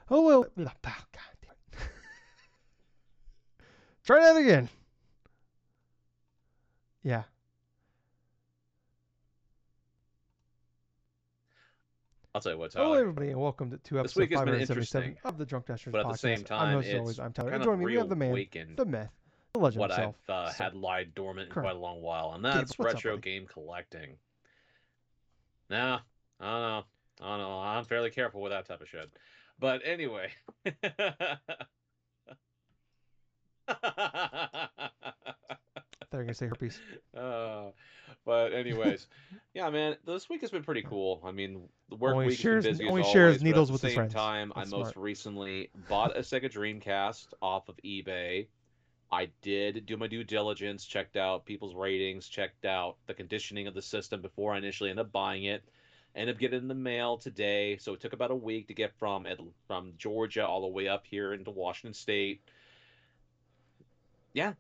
Oh, well. God damn it. Try that again. Yeah. I'll tell you what, Hello, Tyler. everybody, and welcome to This episode week has been 577 interesting, of the Drunk Dashers but at the podcast. same I'm time, host as always. it's I'm Tyler, and kind of joining me we have the man, reawakened the myth, the legend what I've himself, Sir had lied dormant in Colonel quite a long while, and Gable. that's What's up, retro buddy? game collecting. Nah, I don't know. I don't know. I'm fairly careful with that type of shit. But anyway. I thought you were gonna say herpes. uh, but anyways, yeah, man, this week has been pretty cool. I mean, the work Only week has been shares busy as only shares always, but at needles the with his same friends. time, I That's most smart. recently bought a Sega Dreamcast off of eBay. I did do my due diligence, checked out people's ratings, checked out the conditioning of the system before I initially ended up buying it. Ended up getting it in the mail today, so it took about a week to get from Georgia all the way up here into Washington State. Yeah.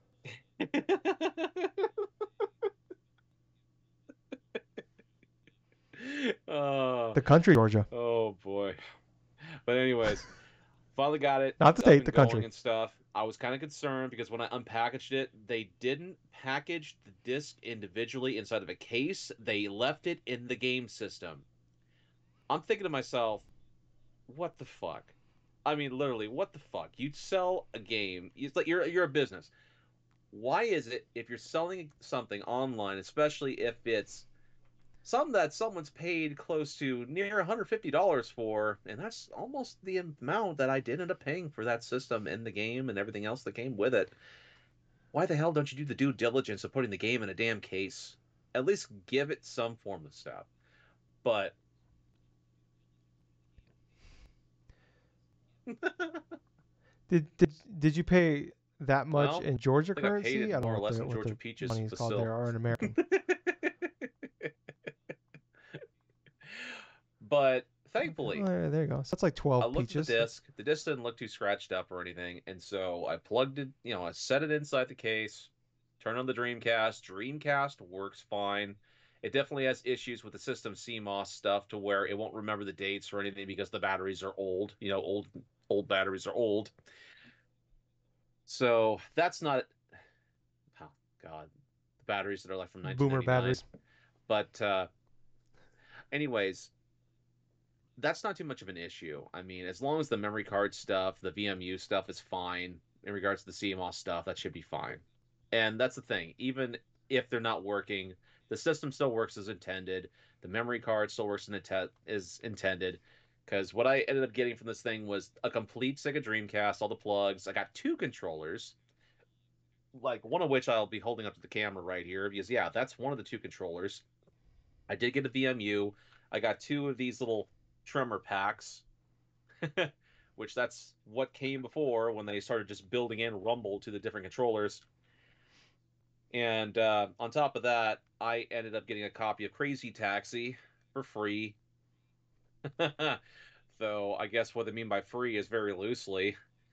uh, The country, Georgia, oh boy. But anyways, finally got it. not the It's up state, and the going country. and stuff. I was kind of concerned because when I unpackaged it, they didn't package the disc individually inside of a case. They left it in the game system. I'm thinking to myself, what the fuck? I mean, literally, what the fuck? You'd sell a game. It's like you're a business. Why is it if you're selling something online, especially if it's something that someone's paid close to near $150 for, and that's almost the amount that I did end up paying for that system in the game and everything else that came with it. Why the hell don't you do the due diligence of putting the game in a damn case? At least give it some form of stuff. But Did you pay that much well, in Georgia I think I paid currency? it I don't more know or less in what Georgia the Peaches, money is but called still. there, or in American. But Okay, thankfully, well, there you go. So that's like I 12 looked at the peaches. disc. The disc didn't look too scratched up or anything, and so I plugged it. I set it inside the case. Turn on the Dreamcast. Dreamcast works fine. It definitely has issues with the system CMOS stuff to where it won't remember the dates or anything because the batteries are old. Old batteries are old. So that's not. Oh God, the batteries that are like from Boomer 1999. batteries. But anyways, that's not too much of an issue. I mean, as long as the memory card stuff, the VMU stuff is fine in regards to the CMOS stuff, that should be fine. And that's the thing. Even if they're not working, the system still works as intended. The memory card still works as intended. Because what I ended up getting from this thing was a complete Sega Dreamcast, all the plugs. I got two controllers, like one of which I'll be holding up to the camera right here. Because, yeah, that's one of the two controllers. I did get a VMU. I got two of these little trimmer packs, which that's what came before when they started just building in Rumble to the different controllers. And on top of that, I ended up getting a copy of Crazy Taxi for free. Though I guess what they mean by free is very loosely.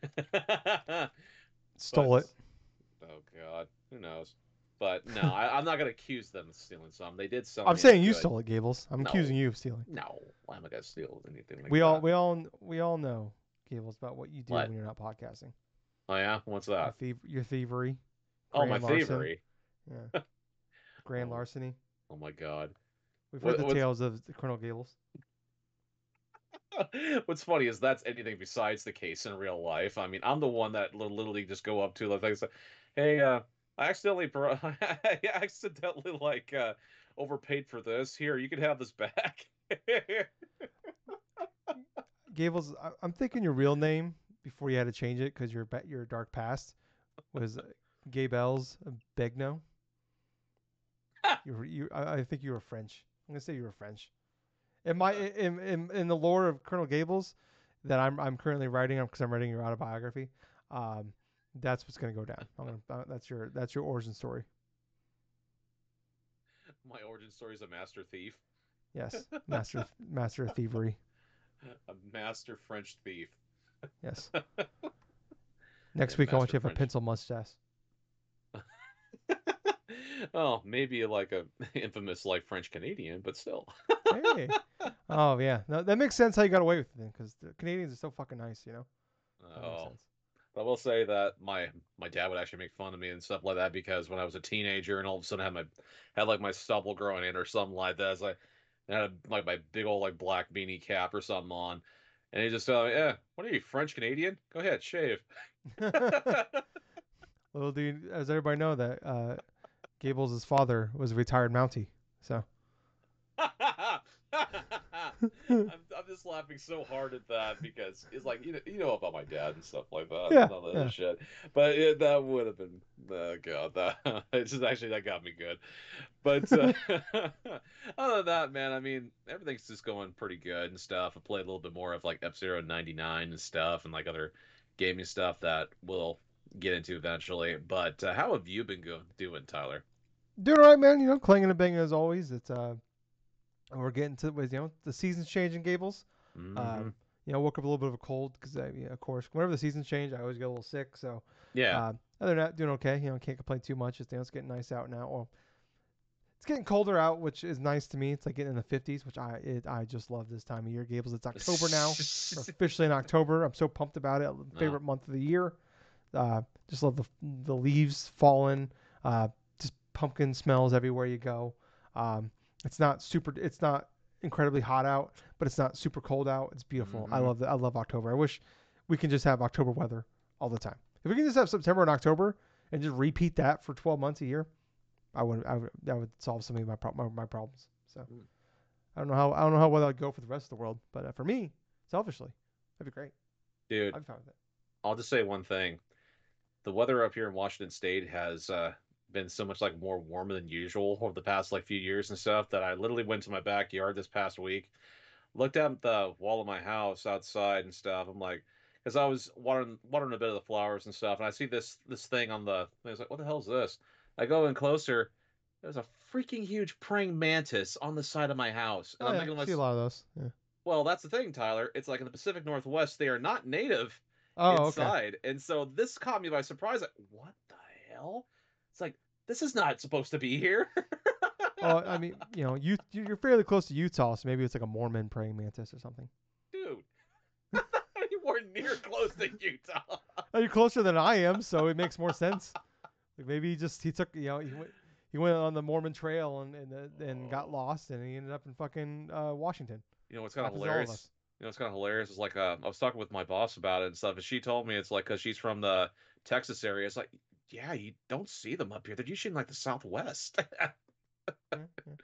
Stole But it. oh god, who knows? But no, I'm not gonna accuse them of stealing some. They did sell I'm me any saying you good. stole it, Gables. I'm accusing No, you of stealing. no, I'm not gonna steal anything like We all that. we all we all know, Gables, about what you do What? when you're not podcasting. Oh yeah, what's that? Your thievery, Oh, my grand larceny. thievery. Yeah, grand Oh, larceny. oh my god. We've heard What, the what's tales of Colonel Gables. What's funny is that's anything besides the case in real life. I mean, I'm the one that literally just go up to like say, "Hey, I accidentally I accidentally overpaid for this. Here, you can have this back." Gables, I'm thinking your real name before you had to change it because your dark past was Gables Begno. I think you were French. I'm gonna say you were French. In the lore of Colonel Gables that I'm currently writing because I'm writing your autobiography. Um, that's what's gonna go down. That's your origin story. My origin story is a master thief, Yes, master of thievery. a master French thief. Yes. Yeah, Next week I want master you to have a French. pencil mustache. Oh, maybe like a infamous like French Canadian, but still. Hey. Oh yeah, no, that makes sense how you got away with it then, because the Canadians are so fucking nice, you know. That makes Oh, sense. I will say that my dad would actually make fun of me and stuff like that because when I was a teenager and all of a sudden I had like my stubble growing in or something like that, it's like I had like my big old like black beanie cap or something on, and he just told me, "Yeah, what are you, French Canadian? Go ahead, shave." Little dude, as everybody know that Gables' father was a retired Mountie, so. I'm just laughing so hard at that because it's like you know about my dad and stuff like that Yeah, and all that other yeah. shit. But that would have been God that it's just actually that got me good. But other than that, man, I mean everything's just going pretty good and stuff. I played a little bit more of like F-Zero 99 and stuff and like other gaming stuff that we'll get into eventually. But how have you been doing, Tyler? Doing all right, man. You know, clanging and banging as always. It's we're getting to the seasons changing Gables. Hmm. Um, woke up a little bit of a cold because of course, whenever the seasons change, I always get a little sick. So, Yeah. other than that, doing okay. Can't complain too much. It's getting nice out now. Well, it's getting colder out, which is nice to me. It's like getting in the 50s, which I just love this time of year. Gables, it's October now. We're officially in October. I'm so pumped about it. No. Favorite month of the year. Just love the leaves falling. Just pumpkin smells everywhere you go. Um, It's not incredibly hot out, but it's not super cold out. It's beautiful. I Hmm. love that. I love October. I wish we can just have October weather all the time. If we can just have September and October and just repeat that for 12 months a year, that would solve some of my problems. So I don't know how well that would go for the rest of the world, but for me, selfishly, that'd be great. Dude, I'd be fine with it. I'll just say one thing. The weather up here in Washington State has been so much like more warmer than usual over the past like few years and stuff that I literally went to my backyard this past week, looked out at the wall of my house outside and stuff. I'm like, because I was watering a bit of the flowers and stuff, and I see this thing on the. I was like, what the hell is this? I go in closer. There's a freaking huge praying mantis on the side of my house, and Oh I'm yeah, thinking to see a myself, lot of those. Yeah. well, that's the thing, Tyler. It's like in the Pacific Northwest, they are not native Oh, okay. inside. And so this caught me by surprise. Like, what the hell? It's like, this is not supposed to be here. Oh, I mean, you're fairly close to Utah, so maybe it's like a Mormon praying mantis or something. Dude, you weren't near close to Utah. Oh, you're closer than I am, so it makes more sense. Like maybe he took he went on the Mormon trail and got Oh. lost and he ended up in fucking Washington. You know what's kind of Happens to all of hilarious? us. You know what's kind of hilarious is like I was talking with my boss about it and stuff, and she told me it's like because she's from the Texas area. It's like, yeah, you don't see them up here. They're usually in like the Southwest. Yeah, yeah,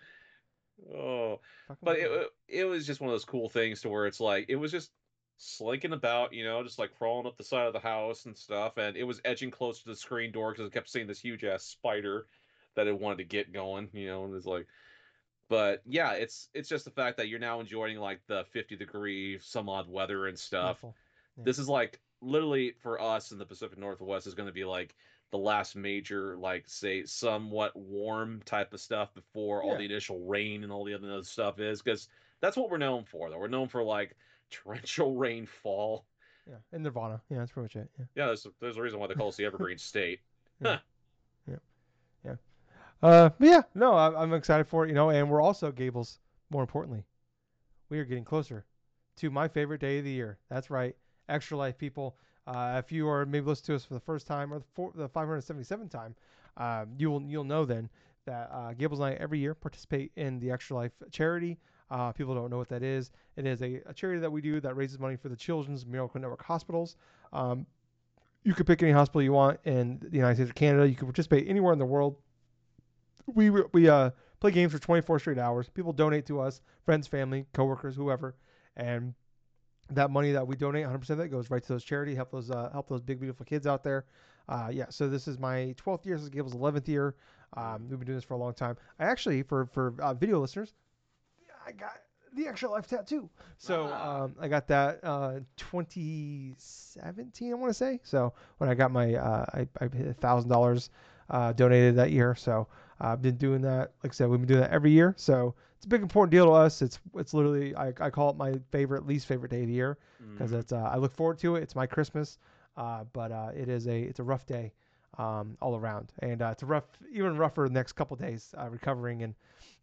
Oh, fucking but weird. it was just one of those cool things to where it's like it was just slinking about, just like crawling up the side of the house and stuff, and it was edging close to the screen door because I kept seeing this huge ass spider that it wanted to get going, and it's like, but yeah, it's just the fact that you're now enjoying like the 50-degree some odd weather and stuff. Beautiful. Yeah, This is like literally for us in the Pacific Northwest is going to be like the last major, like say, somewhat warm type of stuff before all yeah, the initial rain and all the other stuff is because that's what we're known for. Though we're known for like torrential rainfall. yeah. In Nirvana. Yeah, that's pretty much it. Yeah, there's a reason why they call us the Evergreen State. Yeah, yeah, yeah, yeah. But yeah, no, I'm excited for it. And we're also Gables. More importantly, we are getting closer to my favorite day of the year. That's right, Extra Life people. If you are maybe listening to us for the first time or the 577th time, you'll know then that Gables and I every year participate in the Extra Life charity. People don't know what that is. It is a charity that we do that raises money for the Children's Miracle Network hospitals. Um, you could pick any hospital you want in the United States or Canada. You can participate anywhere in the world. We play games for 24 straight hours. People donate to us, friends, family, coworkers, whoever, and that money that we donate, 100% of that goes right to those charity, help those big beautiful kids out there. Yeah, so this is my 12th year. This is Gables' 11th year. We've been doing this for a long time. I actually, for video listeners, I got the Extra Life tattoo. So Ah, I got that 2017, I want to say. So when I got my I hit $1,000 donated that year. So I've been doing that. Like I said, we've been doing that every year. So it's a big important deal to us. It's literally I call it my least favorite day of the year because mm, it's I look forward to it. It's my Christmas, but it's a rough day all around, and it's a rough even rougher the next couple days recovering and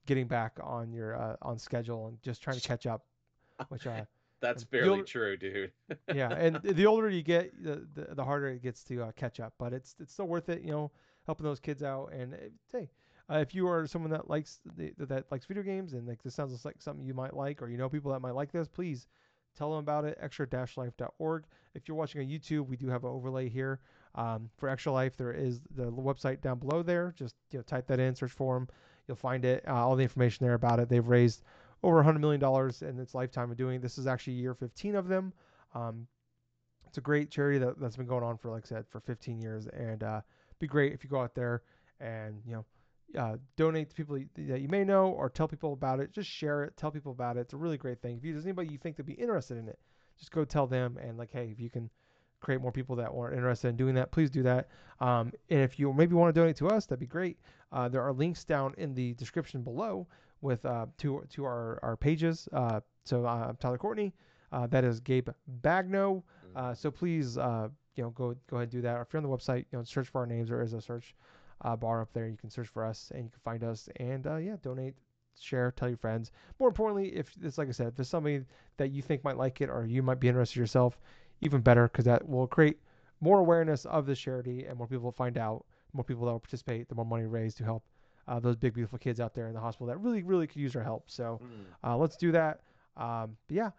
getting back on your on schedule and just trying to catch up. Which That's the fairly older, true, dude. yeah, and the older you get, the harder it gets to catch up. But it's still worth it, helping those kids out. And hey, if you are someone that likes that likes video games and like this sounds like something you might like, or people that might like this, please tell them about it. Extra-life.org. If you're watching on YouTube, we do have an overlay here for Extra Life. There is the website down below there. Just type that in, search for them, you'll find it. All the information there about it. They've raised over $100 million in its lifetime of doing. This is actually year 15 of them. Um, it's a great charity that's been going on for, like I said, for 15 years, and be great if you go out there and donate to people that you may know, or tell people about it. Just share it, tell people about it. It's a really great thing. If there's anybody you think that'd be interested in it, just go tell them. And like, hey, if you can create more people that are interested in doing that, please do that. And if you maybe want to donate to us, that'd be great. There are links down in the description below with to our pages. So I'm Tyler Courtney. That is Gabe Bagno. So please, go ahead and do that. Or if you're on the website, search for our names. There is a search bar up there. You can search for us and you can find us. And donate, share, tell your friends. More importantly, if it's like I said, if there's somebody that you think might like it or you might be interested yourself, even better, because that will create more awareness of this charity and more people will find out, more people that will participate, the more money raised to help those big beautiful kids out there in the hospital that really really could use our help. So let's do that. Yeah.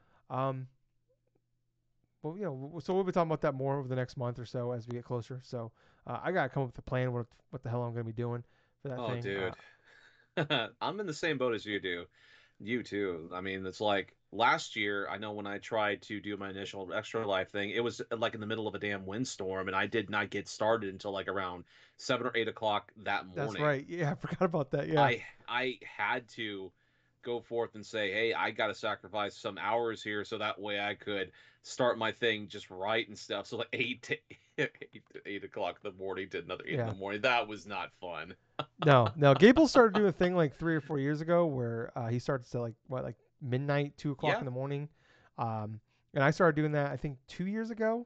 Well, so we'll be talking about that more over the next month or so as we get closer. So I gotta come up with a plan what the hell I'm gonna be doing for that Oh, thing. dude. I'm in the same boat as you do. You too. I mean, it's like last year, I know when I tried to do my initial Extra Life thing, it was like in the middle of a damn windstorm, and I did not get started until like around 7 or 8 o'clock that That's morning. right. Yeah, I forgot about that. Yeah. I had to go forth and say, hey, I got to sacrifice some hours here so that way I could start my thing just right and stuff. So like 8 o'clock in the morning to another 8 in Yeah. the morning. That was not fun. No. Gable started doing a thing like 3 or 4 years ago where he starts to like midnight, 2 o'clock Yeah, in the morning, and I started doing that I think 2 years ago.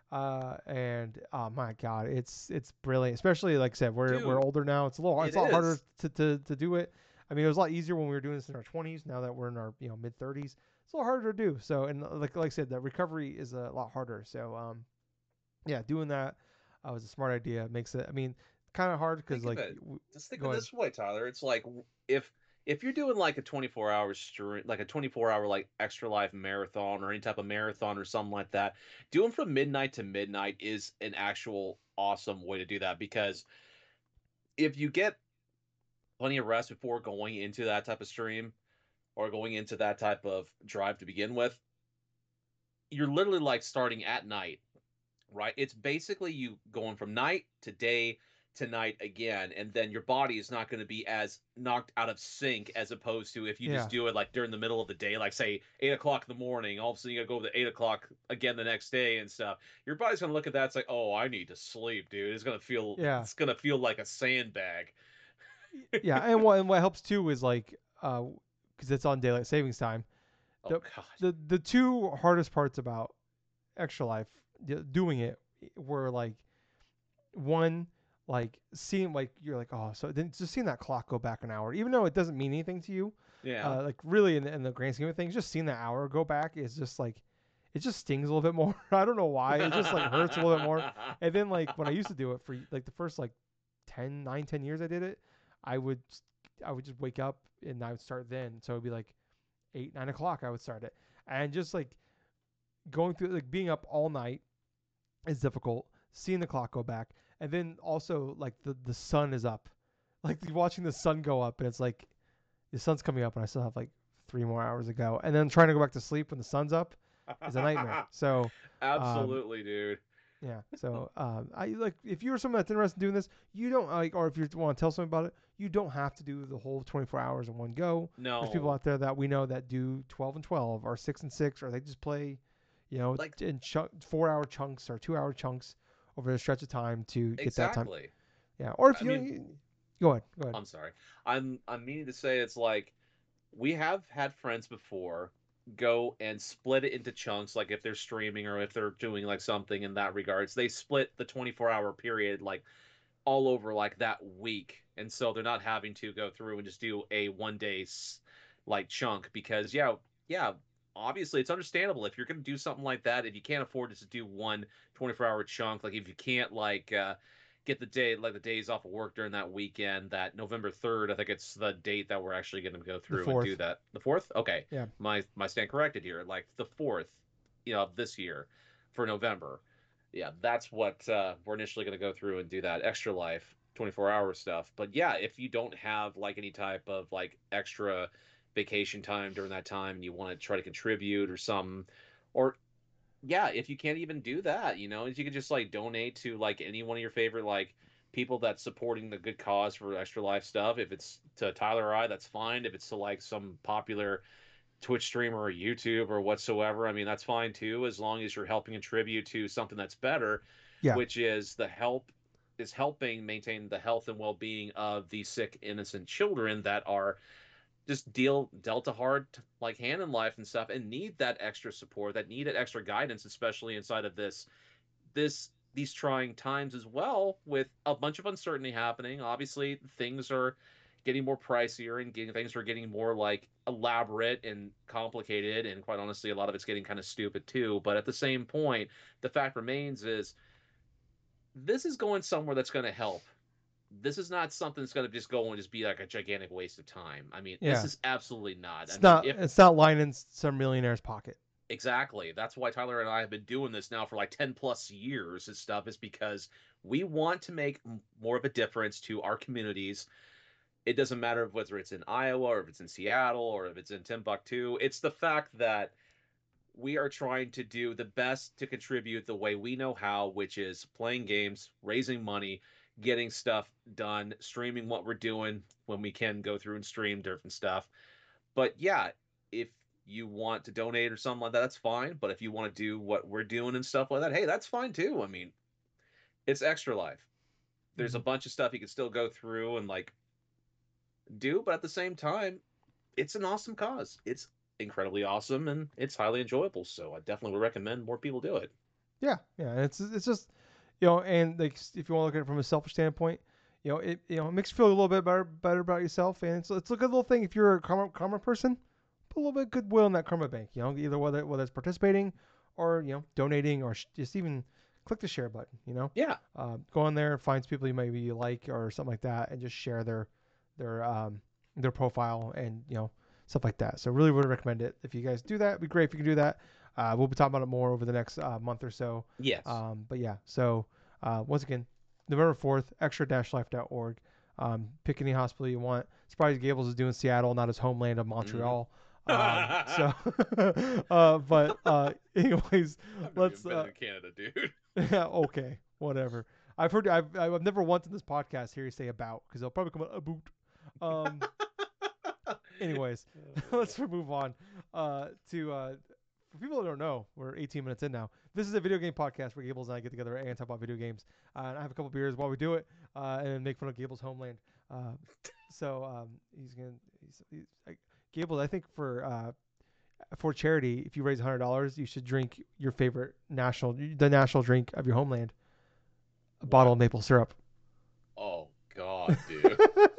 And oh my God, it's brilliant. Especially like I said, we're dude, older now. It's it it's a lot harder is. to do it. I mean, it was a lot easier when we were doing this in our 20s. Now that we're in our mid 30s, it's a lot harder to do. So and like I said, the recovery is a lot harder. So yeah, doing that was a smart idea. Makes it. I mean, kind of hard because Think of like it. Just think go of ahead. this way, Tyler. It's like if if you're doing like a 24-hour stream, like a 24-hour like Extra Life marathon or any type of marathon or something like that, doing from midnight to midnight is an actual awesome way to do that because if you get plenty of rest before going into that type of stream or going into that type of drive to begin with, you're literally like starting at night, right? It's basically you going from night to day to night again, and then your body is not going to be as knocked out of sync as opposed to if you just Yeah, do it like during the middle of the day, like say 8 o'clock in the morning. All of a sudden you got to go to 8 o'clock again the next day and stuff. Your body's going to look at that. It's like, oh, I need to sleep, dude. It's going to feel yeah, it's going to feel like a sandbag. yeah. And what helps too is like because it's on daylight savings time. Oh The God, the two hardest parts about Extra Life doing it were like one, like seeing like you're like, oh, so then just seeing that clock go back an hour, even though it doesn't mean anything to you, yeah. like really in the grand scheme of things, just seeing that hour go back is just like it just stings a little bit more. I don't know why. It just like hurts a little bit more. And then like when I used to do it for like the first like 10 years I did it, I would I would just wake up and I would start then. So it'd be like 8, 9 o'clock I would start it. And just like going through like being up all night is difficult. Seeing the clock go back, and then also like the sun is up, like watching the sun go up, and it's like the sun's coming up, and I still have like 3 more hours to go, and then trying to go back to sleep when the sun's up is a nightmare. So, um, Absolutely, dude. yeah. So, I like if you're someone that's interested in doing this, you don't like, or if you want to tell someone about it, you don't have to do the whole 24 hours in one go. There's people No, out there that we know that do 12 and 12, or 6 and 6, or they just play, like in 4 hour chunks or 2 hour chunks over a stretch of time to get that time. exactly. Yeah. Or if I mean, go ahead, go ahead. I'm sorry. I'm meaning to say it's like we have had friends before go and split it into chunks, like if they're streaming or if they're doing like something in that regards, they split the 24-hour period like all over like that week and so they're not having to go through and just do a 1 day like chunk because yeah, obviously it's understandable if you're going to do something like that, if you can't afford to just do one 24-hour chunk, like if you can't like get the days off of work during that weekend, that November 3rd, I think it's the date that we're actually going to go The through and do fourth. that. The 4th? Okay. Yeah. My stand corrected here. Like the 4th, of this year for November. Yeah, that's what we're initially going to go through and do that Extra Life 24-hour stuff. But yeah, if you don't have like any type of like extra vacation time during that time and you want to try to contribute or something, or yeah, if you can't even do that, if you could just like donate to like any one of your favorite like people that's supporting the good cause for Extra Life stuff. If it's to Tyler or I, that's fine. If it's to like some popular Twitch streamer or YouTube or whatsoever, I mean that's fine too, as long as you're helping contribute to something that's better, Yeah. which is helping maintain the health and well-being of these sick innocent children that are just dealt a hard like hand in life and stuff and need that extra support, that need that extra guidance, especially inside of these trying times as well, with a bunch of uncertainty happening. Obviously things are getting more pricier and things are getting more like elaborate and complicated, and quite honestly a lot of it's getting kind of stupid too. But at the same point, the fact remains is this is going somewhere that's going to help. This is not something that's going to just go and just be like a gigantic waste of time. I mean, this Yeah. is absolutely not. I It's mean, not. if It's not lining some millionaire's pocket. exactly, that's why Tyler and I have been doing this now for like 10 plus years and stuff, is because we want to make more of a difference to our communities. It doesn't matter whether it's in Iowa or if it's in Seattle or if it's in Timbuktu. It's the fact that we are trying to do the best to contribute the way we know how, which is playing games, raising money, getting stuff done, streaming what we're doing when we can go through and stream different stuff. But yeah, if you want to donate or something like that, that's fine. But if you want to do what we're doing and stuff like that, hey, that's fine too. I mean, it's Extra Life. There's a Mm-hmm. bunch of stuff you can still go through and like do, but at the same time, it's an awesome cause. It's incredibly awesome and it's highly enjoyable. So I definitely would recommend more people do it. Yeah. Yeah. It's just, and like if you want to look at it from a selfish standpoint, it makes you feel a little bit better about yourself, and it's a good little thing if you're a karma person. Put a little bit of goodwill in that karma bank. Either whether it's participating, or donating, or just even click the share button. Go on there, find people you like or something like that, and just share their their profile and stuff like that. So really would recommend it. If you guys do that, it'd be great if you can do that. We'll be talking about it more over the next month or so. Yes. But yeah, so once again, November 4th, extra-life.org. Pick any hospital you want. Surprised Gables is doing Seattle, not his homeland of Mm. Montreal. I've Anyways, never let's. even been to Canada, dude. Yeah, okay, whatever. I've never once in this podcast hear you say about, because they'll probably come out about. Um, anyways, let's move on to for people that don't know, we're 18 minutes in now. This is a video game podcast where Gables and I get together and talk about video games. And I have a couple beers while we do it, and then make fun of Gables' homeland. Gables, I think for charity, if you raise $100, you should drink your favorite the national drink of your homeland, a bottle What? of maple syrup. Oh God, dude.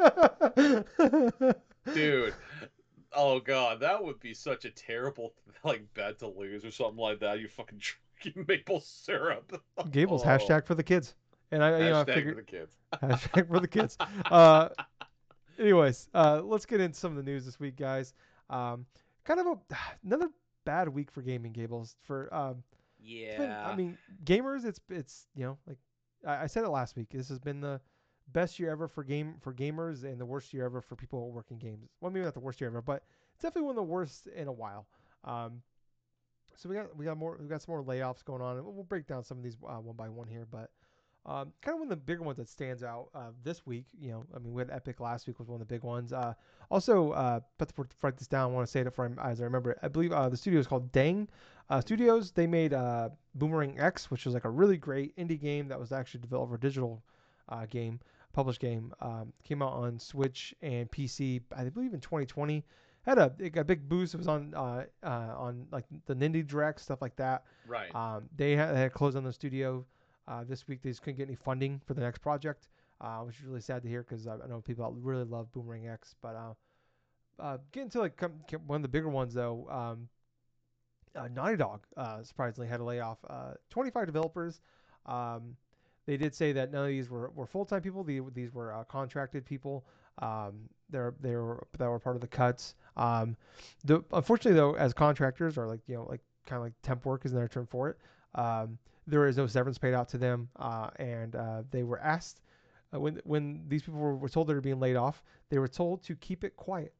Dude. Oh God, that would be such a terrible like bet to lose or something like that. You fucking drinking maple syrup. Gables, Oh. hashtag for the kids. And I Hashtag for figured the kids. hashtag for the kids. Uh, Anyways, let's get into some of the news this week, guys. Kind of another bad week for gaming, Gables. I Yeah. mean, gamers. It's like I said it last week. This has been the best year ever for gamers, and the worst year ever for people working games. Well, maybe not the worst year ever, but it's definitely one of the worst in a while. So we got some more layoffs going on, and we'll break down some of these one by one here, but. Kind of one of the bigger ones that stands out this week. I mean, we had Epic last week was one of the big ones. But to write this down, I want to say it as I remember it. I believe the studio is called Dang Studios. They made Boomerang X, which was like a really great indie game that was actually developed for a digital published game. Came out on Switch and PC, I believe in 2020. It got a big boost. It was on like the Nindie Direct, stuff like that. Right. They had closed on the studio. This week they just couldn't get any funding for the next project. which is really sad to hear because I know people that really love Boomerang X. But getting to like one of the bigger ones though, Naughty Dog surprisingly had to lay off 25 developers. Um, they did say that none of these were full time people. These were contracted people. They were that were part of the cuts. Unfortunately though, as contractors or like like kind of like temp work is another term for it. There is no severance paid out to them, and they were asked when these people were told they were being laid off. They were told to keep it quiet.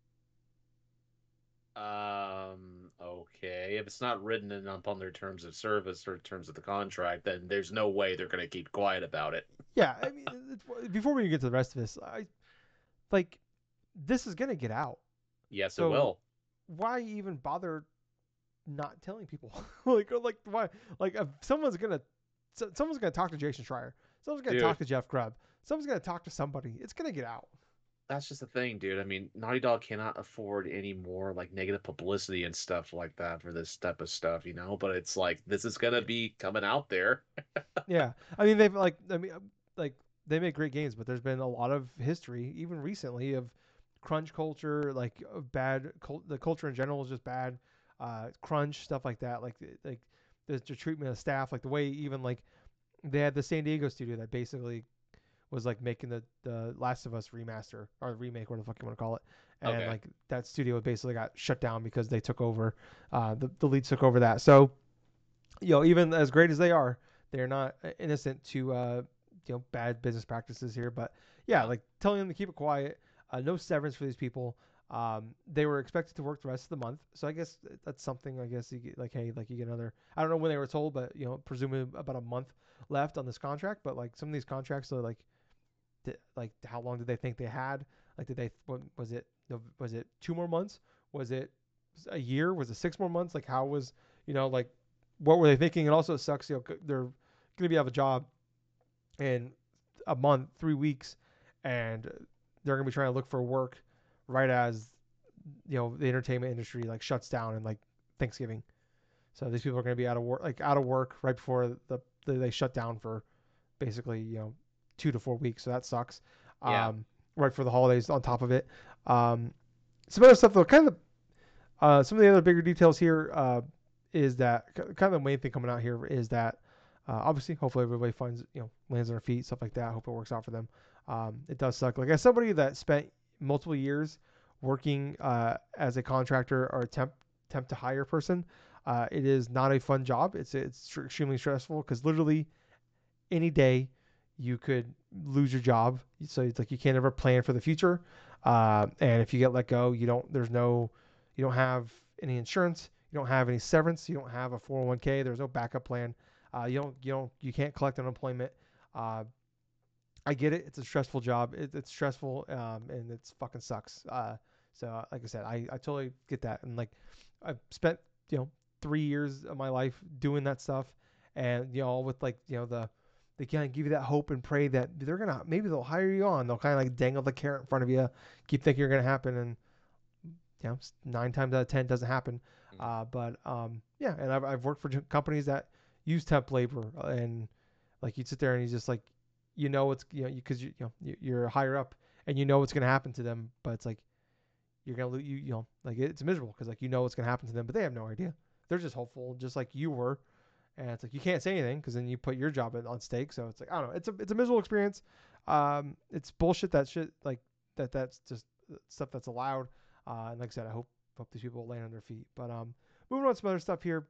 Okay. If it's not written in upon their terms of service or terms of the contract, then there's no way they're going to keep quiet about it. Yeah, I mean, before we get to the rest of this, like this is gonna get out. Yes, it So will. why even bother not telling people? like why? Like if someone's gonna talk to Jason Schreier. Someone's gonna Dude, talk to Jeff Grubb. Someone's gonna talk to somebody. It's gonna get out. that's just the thing, dude. I mean, Naughty Dog cannot afford any more like negative publicity and stuff like that for this type of stuff, you know? But it's like this is gonna Yeah. be coming out there. Yeah. I mean they've like they make great games, but there's been a lot of history, even recently, of crunch culture, like the culture in general is just bad. Crunch stuff like that, like the treatment of staff, like the way even like they had the San Diego studio that basically was like making the Last of Us remaster or remake, whatever the fuck you want to call it, and Okay. like that studio basically got shut down because they took over, the leads took over that. So even as great as they are, they're not innocent to bad business practices here. But yeah, Yeah. like telling them to keep it quiet, no severance for these people. They were expected to work the rest of the month, so I guess that's something. I guess you get, like, hey, like you get another. I don't know when they were told, but presumably about a month left on this contract. But like some of these contracts are like, like how long did they think they had? Like, did they? What was it? Was it 2 more months? Was it a year? Was it 6 more months? Like, how was like what were they thinking? And also, it sucks. They're gonna be out of a job in a month, 3 weeks, and they're gonna be trying to look for work right as the entertainment industry like shuts down and like Thanksgiving. So these people are gonna be out of work right before they shut down for basically 2 to 4 weeks. So that sucks. Yeah. Right for the holidays on top of it. Um, some other stuff though, kind of some of the other bigger details here is that kind of the main thing coming out here is that obviously, hopefully everybody finds lands on their feet, stuff like that. I hope it works out for them. It does suck. Like as somebody that spent multiple years working as a contractor or temp to hire person, it is not a fun job. It's extremely stressful because literally any day you could lose your job. So it's like you can't ever plan for the future. And if you get let go, you don't have any insurance, you don't have any severance, you don't have a 401k. There's no backup plan. You can't collect unemployment. Uh, I get it. It's a stressful job. It's stressful, and it's fucking sucks. So like I said, I totally get that. And like I've spent 3 years of my life doing that stuff, and with like they kind of give you that hope and pray that maybe they'll hire you on. They'll kind of like dangle the carrot in front of you, keep thinking you're gonna happen, and 9 times out of 10 doesn't happen. Mhm. But yeah, and I've worked for companies that use temp labor, and like you sit there and you just like it's because you're higher up and what's gonna happen to them, but it's like you're gonna like it's miserable because like what's gonna happen to them, but they have no idea. They're just hopeful, just like you were, and it's like you can't say anything because then you put your job on stake. So it's like I don't know. It's a miserable experience. It's bullshit. That shit like that's just stuff that's allowed. And like I said, I hope these people land on their feet. But moving on to some other stuff here.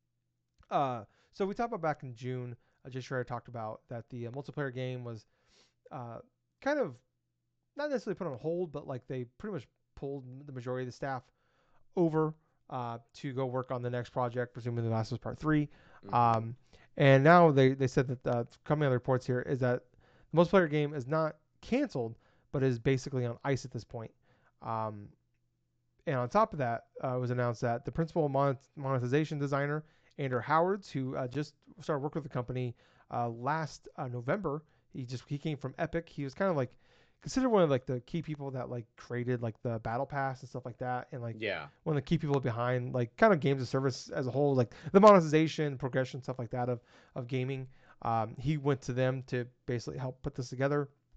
So we talked about back in June. Jay Schreier talked about that the multiplayer game was uh, kind of not necessarily put on hold, but like they pretty much pulled the majority of the staff over to go work on the next project, presumably The Last of Us Part 3. Mhm. Um, and now they said that coming out of the reports here is that the multiplayer game is not canceled, but is basically on ice at this point. Um, and on top of that, it was announced that the principal monetization designer, Andrew Howards, who just started working with the company last November, he came from Epic. He was kind of like considered one of like the key people that like created like the battle pass and stuff like that, and like Yeah. one of the key people behind like kind of games of service as a whole, like the monetization, progression, stuff like that of gaming. He went to them to basically help put this together.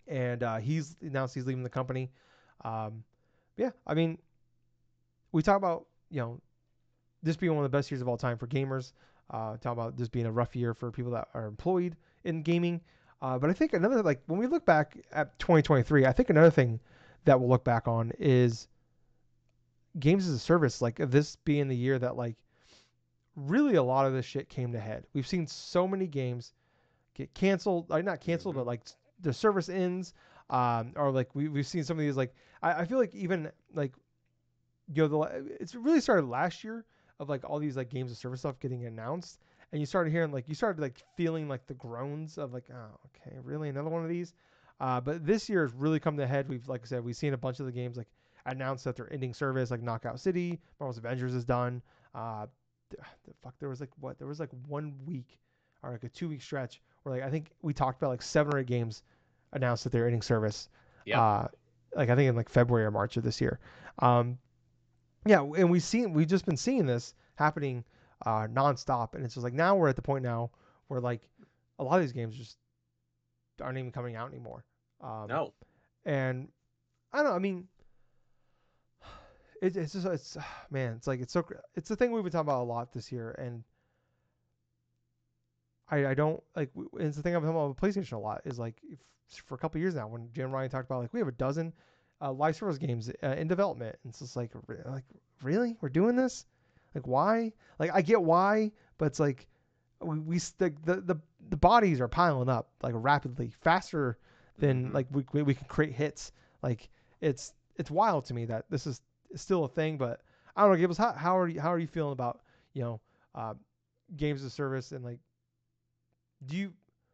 and he's announced he's leaving the company. Um, yeah, I mean, we talk about this being one of the best years of all time for gamers. Talk about this being a rough year for people that are employed in gaming. But I think another, like, when we look back at 2023, I think another thing that we'll look back on is games as a service. Like, this being the year that, like, really a lot of this shit came to head. We've seen so many games get canceled, like not canceled, Mm-hmm. but like the service ends, or like we've seen some of these, like I feel like even like it's really started last year of like all these like games of service stuff getting announced, and you started like feeling like the groans of like, oh, okay, really another one of these. But this year has really come to head. We've, like I said, we've seen a bunch of the games like announced that they're ending service, like Knockout City, Marvel's Avengers is done. Fuck, there was like what? There was like 1 week or like a 2 week stretch where, like, I think we talked about like 7 or 8 games announced that they're ending service. Yep. Uh, like I think in like February or March of this year. Um, yeah, and we've just been seeing this happening nonstop, and it's just like now we're at the point now where like a lot of these games just aren't even coming out anymore. Um, No. and I don't know. I mean, it's just it's man, it's like it's the thing we've been talking about a lot this year, and I don't like. It's the thing I've been talking about with PlayStation a lot is like if, for a couple years now when Jim Ryan talked about like we have a dozen live service games in development, and it's just like really we're doing this, like why? Like I get why, but it's like we the bodies are piling up like rapidly faster than Mm-hmm. like we can create hits. Like it's wild to me that this is still a thing, but I don't know, Gables, how are you feeling about you know uh, games of service, and like do you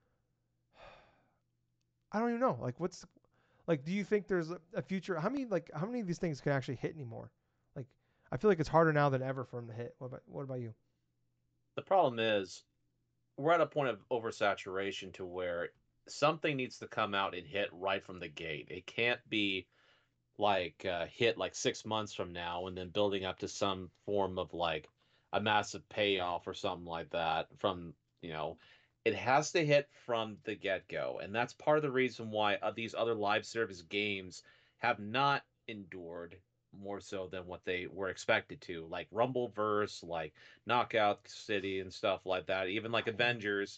I don't even know, like what's like do you think there's a future? How many of these things can actually hit anymore? Like I feel like it's harder now than ever for them to hit. What about you? The problem is we're at a point of oversaturation to where something needs to come out and hit right from the gate. It can't be like hit like 6 months from now and then building up to some form of like a massive payoff or something like that from you know it has to hit from the get-go, and that's part of the reason why these other live service games have not endured more so than what they were expected to, like Rumbleverse, like Knockout City and stuff like that, even like Avengers.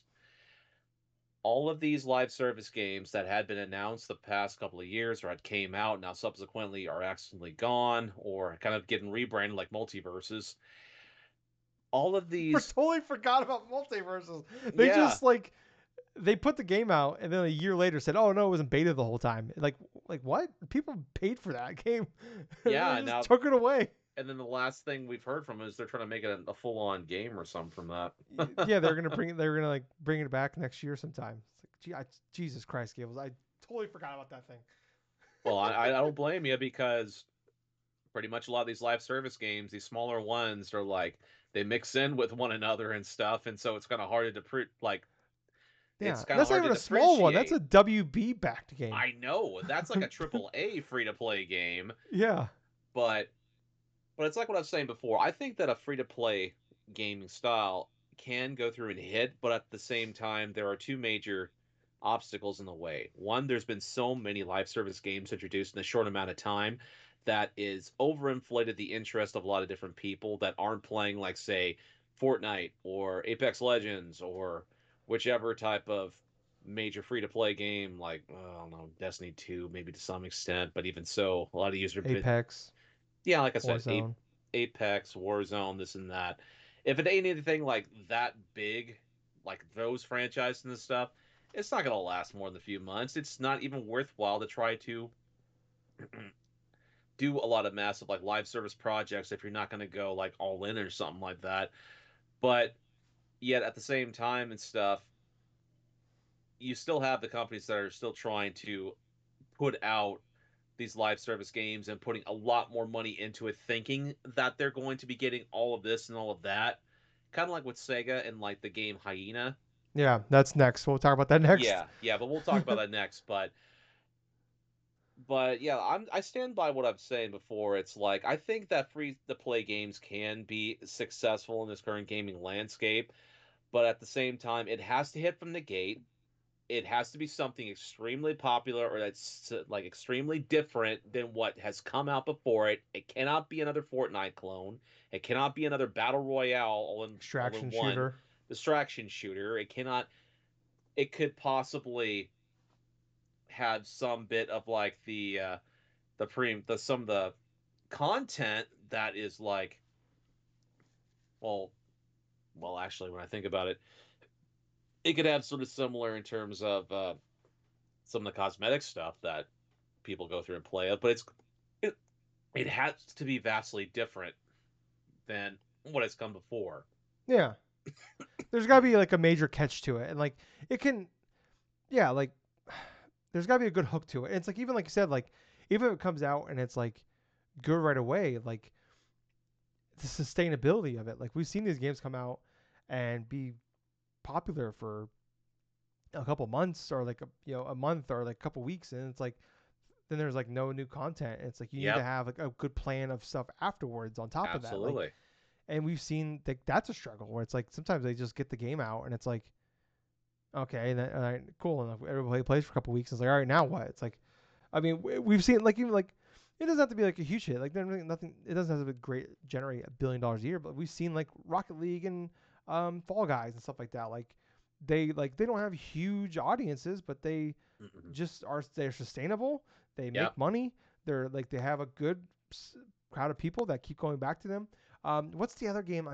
All of these live service games that had been announced the past couple of years or had came out now subsequently are accidentally gone or kind of getting rebranded like multiverses. All of I these, totally forgot about multiverses. They yeah, just like they put the game out and then a year later said, "Oh no, it was in beta the whole time." Like what? People paid for that game. yeah. They And just now, took it away. and then the last thing we've heard from is they're trying to make it a full-on game or something from that. Yeah, they're gonna like bring it back next year sometime. It's like, Jesus Christ, Gables, I totally forgot about that thing. Well, I don't blame you because pretty much a lot of these live service games, these smaller ones, are like they mix in with one another and stuff, and so it's kind of hard to like Yeah, it's and kind of that's not hard to even a small one. That's differentiate. a WB backed game. I know that's like a triple A free to play game, Yeah, but it's like what I was saying before. I think that a free to play gaming style can go through and hit, but at the same time, there are two major obstacles in the way. One, there's been so many live service games introduced in a short amount of time that is overinflated the interest of a lot of different people that aren't playing, like, say, Fortnite or Apex Legends or whichever type of major free to play game, like, I don't know, Destiny 2, maybe to some extent, but even so, a lot of users Apex, yeah, like I said, Warzone. Apex, Warzone, this and that. If it ain't anything like that big, like those franchises and stuff, it's not gonna last more than a few months. It's not even worthwhile to try to do a lot of massive like live service projects if you're not gonna go like all in or something like that. But yet at the same time and stuff, you still have the companies that are still trying to put out these live service games and putting a lot more money into it, thinking that they're going to be getting all of this and all of that. Kind of like with Sega and like the game Hyena. Yeah, that's next. We'll talk about that next. Yeah, yeah, but we'll talk about that next. But yeah, I stand by what I've saying before. It's like I think that free to play games can be successful in this current gaming landscape, but at the same time, it has to hit from the gate. it has to be something extremely popular or that's like extremely different than what has come out before it. It cannot be another Fortnite clone. It cannot be another battle royale all in Extraction one shooter. distraction shooter. It cannot. It could possibly have some bit of like the some of the content that is like well actually when I think about it, it could have sort of similar in terms of some of the cosmetic stuff that people go through and play it, but it, it has to be vastly different than what has come before. Yeah. There's got to be like a major catch to it, and like it can, yeah, like there's got to be a good hook to it. And it's like even like you said, like even if it comes out and it's like good right away, like the sustainability of it. Like we've seen these games come out and be popular for a couple months or like a month or like a couple weeks, and it's like then there's like no new content. It's like you need to Yep, have like a good plan of stuff afterwards on top of that. Like, absolutely. and we've seen like that's a struggle where it's like sometimes they just get the game out and it's like okay, then all right, cool enough. Everybody plays for a couple weeks. It's like all right, now what? It's like I mean we've seen like even like it doesn't have to be like a huge hit. Like nothing. It doesn't have to be great generate $1 billion a year. But we've seen like Rocket League and Fall Guys and stuff like that. Like they don't have huge audiences, but they Mm-hmm. just are they're sustainable. They Yep. make money. They're like they have a good crowd of people that keep going back to them. What's the other game?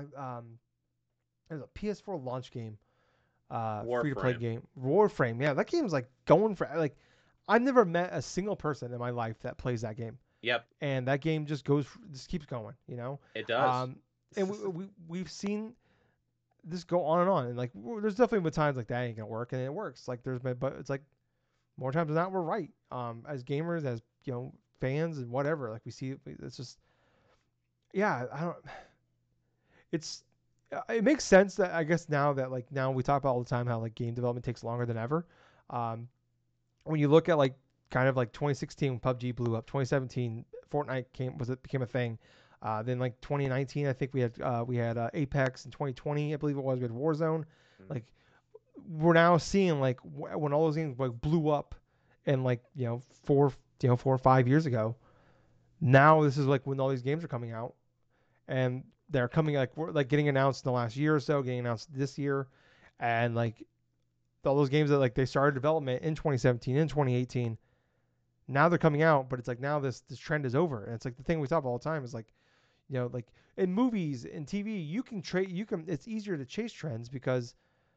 There's a PS4 launch game, free to play Warframe. game, Warframe. Yeah, that game's like going for like I've never met a single person in my life that plays that game, Yep, and that game just keeps going. You know, it does. um, and we've seen this go on and on, and like there's definitely been times like that ain't gonna work, and it works. Like there's been, but it's like more times than not we're right. As gamers, as fans and whatever, like we see it's just yeah. I don't. It's it makes sense that I guess now that like now we talk about all the time how like game development takes longer than ever. Um, when you look at like kind of like 2016 when PUBG blew up, 2017 Fortnite became a thing. Then like 2019, I think we had Apex. In 2020, I believe it was, we had Warzone. Like we're now seeing like when all those games like blew up, and like 4 or 5 years ago. Now this is like when all these games are coming out, and they're coming like we're like getting announced in the last year or so, getting announced this year, and like all those games that like they started development in 2017 in 2018, now they're coming out, but it's like now this trend is over, and it's like the thing we talk about all the time is like like in movies and TV you can it's easier to chase trends because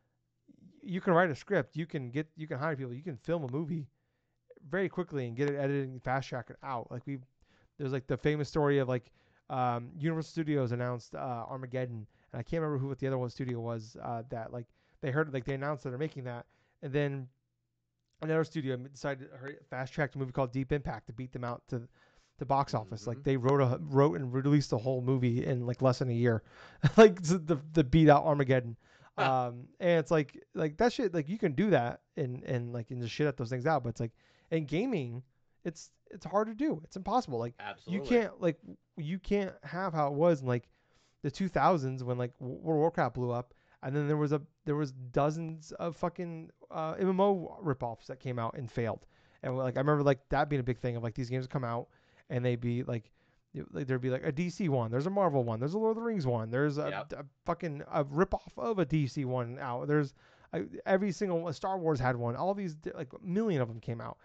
you can write a script, you can hire people, you can film a movie very quickly and get it edited and fast track it out. Like there's like the famous story of like Universal Studios announced Armageddon, and I can't remember what the other one studio was that like they heard like they announced that they're making that, and then another studio decided to fast track a movie called Deep Impact to beat them out to the box office. Like Mm-hmm. they wrote and released the whole movie in like less than a year, like the beat out Armageddon. Huh, And it's like that shit like you can do that and like and just shit at those things out, but it's like in gaming, it's hard to do. It's impossible. Like absolutely. you can't have how it was in like the 2000s when like World of Warcraft blew up, and then there was dozens of fucking MMO ripoffs that came out and failed, and like I remember like that being a big thing of like these games come out and they'd be like there'd be like a DC one, there's a Marvel one, there's a Lord of the Rings one, there's Yep. a fucking a ripoff of a DC one out. There's every single Star Wars had one. All these like a million of them came out.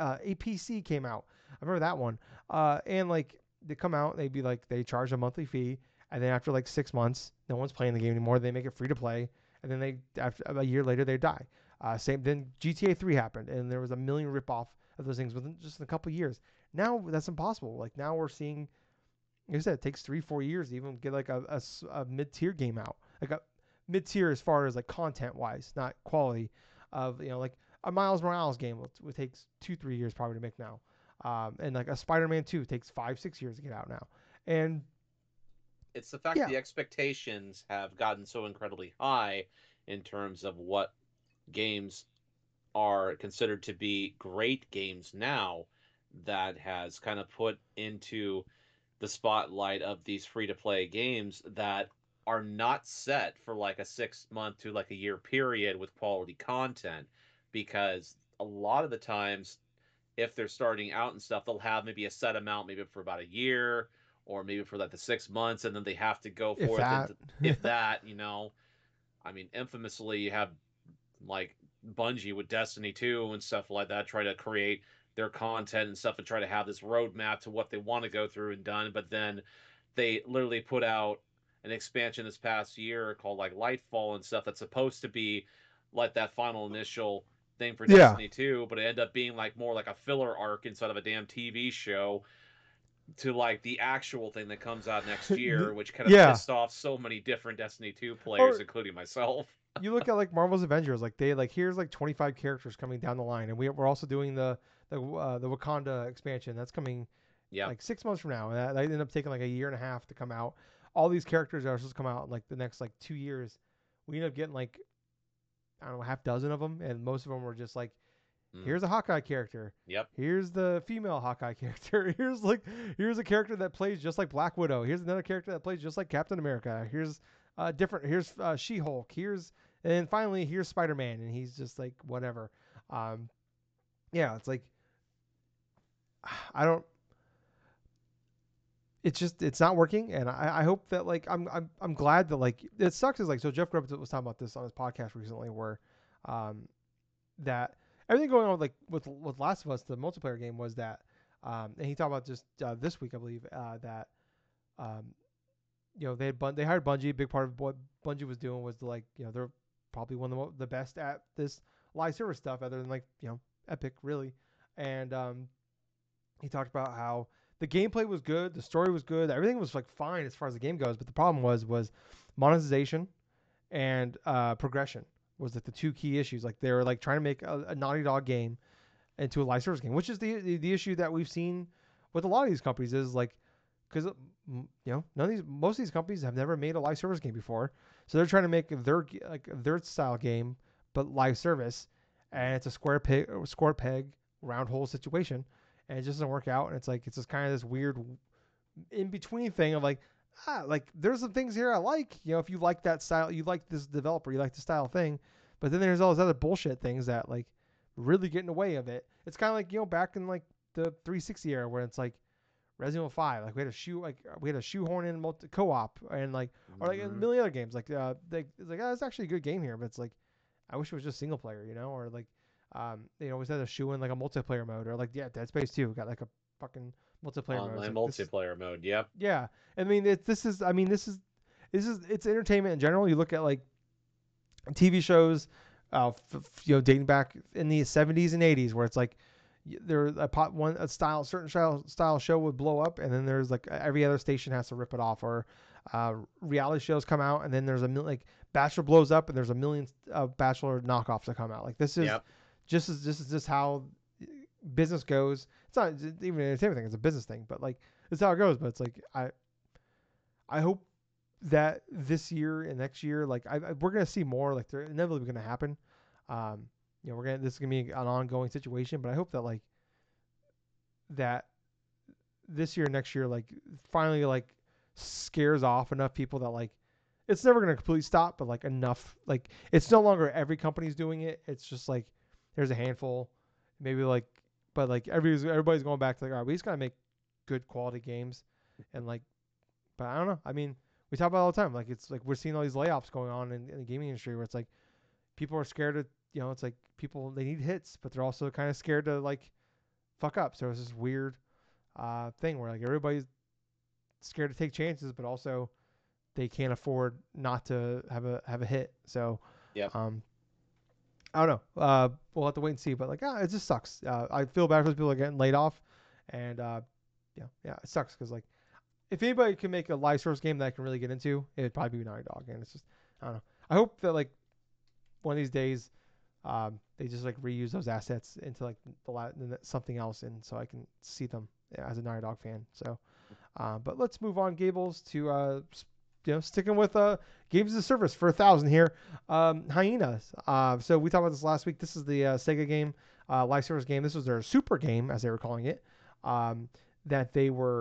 APC came out. I remember that one. And like they come out, they'd be like they charge a monthly fee, and then after like 6 months, no one's playing the game anymore. They make it free to play, and then they after a year later they die. Same then GTA 3 happened, and there was a million ripoff of those things within just a couple of years. Now that's impossible. Like now we're seeing, like I said, it takes 3 4 years to even get like a mid tier game out, like a mid tier as far as like content wise, not quality. Of like a Miles Morales game would takes 2 3 years probably to make now, and like a Spider-Man 2 takes 5 6 years to get out now, and It's the fact yeah, the expectations have gotten so incredibly high in terms of what games are considered to be great games now that has kind of put into the spotlight of these free to play games that are not set for like a 6 month to like a year period with quality content. because a lot of the times, if they're starting out and stuff, they'll have maybe a set amount, maybe for about a year, or maybe for like the 6 months, and then they have to go If forth that. into, if that, I mean, infamously, you have like Bungie with Destiny 2 and stuff like that, try to create their content and stuff and try to have this roadmap to what they want to go through and done, but then they literally put out an expansion this past year called like Lightfall and stuff that's supposed to be like that final initial thing for Yeah. Destiny 2, but it ended up being like more like a filler arc inside of a damn TV show to like the actual thing that comes out next year, which kind of Yeah. pissed off so many different Destiny 2 players, Or including myself. you look at like Marvel's Avengers, like they like here's like 25 characters coming down the line, and we're also doing the Wakanda expansion that's coming Yeah. like 6 months from now, and that ended up taking like a year and a half to come out. All these characters are supposed to come out in like the next like 2 years. We end up getting like I don't know half dozen of them, and most of them were just like here's a Hawkeye character. Yep. Here's the female Hawkeye character. Here's a character that plays just like Black Widow. Here's another character that plays just like Captain America. Here's Here's She-Hulk. And finally here's Spider-Man, and he's just like whatever. Yeah, it's like I don't. It's not working, and I hope that like I'm glad that like it sucks is like so Jeff Grubb was talking about this on his podcast recently where that everything going on with Last of Us, the multiplayer game, was that, and he talked about just this week, I believe, that they hired Bungie. A big part of what Bungie was doing was to like they're probably one of the best at this live service stuff, other than like Epic really, and he talked about how the gameplay was good, the story was good, everything was like fine as far as the game goes, but the problem was monetization and progression was like the two key issues. Like they were like trying to make a Naughty Dog game into a live service game, which is the issue that we've seen with a lot of these companies is like because most of these companies have never made a live service game before, so they're trying to make their style game but live service, and it's a square peg round hole situation, and it just doesn't work out, and it's just kind of this weird in between thing of like there's some things here I like. If you like that style, you like this developer, you like the style thing, but then there's all those other bullshit things that like really get in the way of it. It's kind of like back in like the 360 era where it's like Resident Evil 5, like we had a shoehorn in co-op and like or like a million other games like it's like it's actually a good game here, but it's like I wish it was just single player, or like they always had a shoe in like a multiplayer mode or like Dead Space 2 got like a fucking multiplayer Online mode. multiplayer mode. Yep. Yeah, I mean this is it's entertainment in general. You look at like TV shows, dating back in the 70s and 80s, where it's like there's a certain style show would blow up, and then there's like every other station has to rip it off, or reality shows come out, and then there's like Bachelor blows up, and there's a million Bachelor knockoffs that come out. Like this is just how business goes. It's not even an entertainment thing; it's a business thing. But like it's how it goes. But it's like I hope that this year and next year, like we're gonna see more. Like they're inevitably gonna happen. This is gonna be an ongoing situation. But I hope that like that this year, next year, like finally like scares off enough people that like it's never gonna completely stop, but like enough. Like it's no longer every company's doing it. It's just like there's a handful, maybe like, but like everybody's going back to like, all right, we just gotta make good quality games, and like, but I don't know. I mean, we talk about it all the time. Like it's like we're seeing all these layoffs going on in the gaming industry where it's like people are scared to, it's like people they need hits, but they're also kind of scared to like fuck up. So it's this weird thing where like everybody's scared to take chances, but also they can't afford not to have a hit. So yeah. I don't know. We'll have to wait and see. But like, it just sucks. I feel bad for those people that are getting laid off, and yeah, it sucks because like, if anybody can make a live service game that I can really get into, it'd probably be Naughty Dog. And it's just, I don't know. I hope that like one of these days, they just like reuse those assets into like something else, and so I can see them as a Naughty Dog fan. So, but let's move on, Gables, to sticking with games as a service for 1,000 here. Hyenas. So we talked about this last week. This is the Sega game, live service game. This was their super game, as they were calling it. That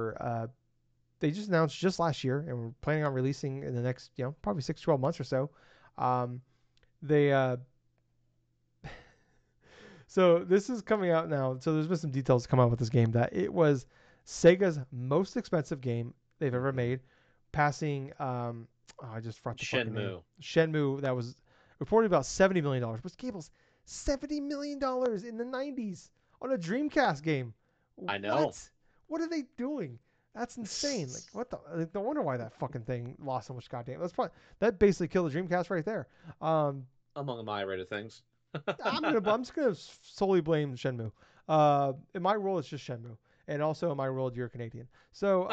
they just announced just last year, and we're planning on releasing in the next, probably 6-12 months or so. They So this is coming out now. So there's been some details come out with this game that it was Sega's most expensive game they've ever Mhm. made, passing I just forgot the fucking name. Shenmue. Shenmue, that was reported about $70 million. But Gables, $70 million in the '90s on a Dreamcast game. I know. What? What are they doing? That's insane. Like what the? Like, no wonder why that fucking thing lost so much goddamn. That basically killed the Dreamcast right there. Um, Among my rated things. I'm just gonna solely blame Shenmue. In my world, it's just Shenmue, and also in my world, you're Canadian. So,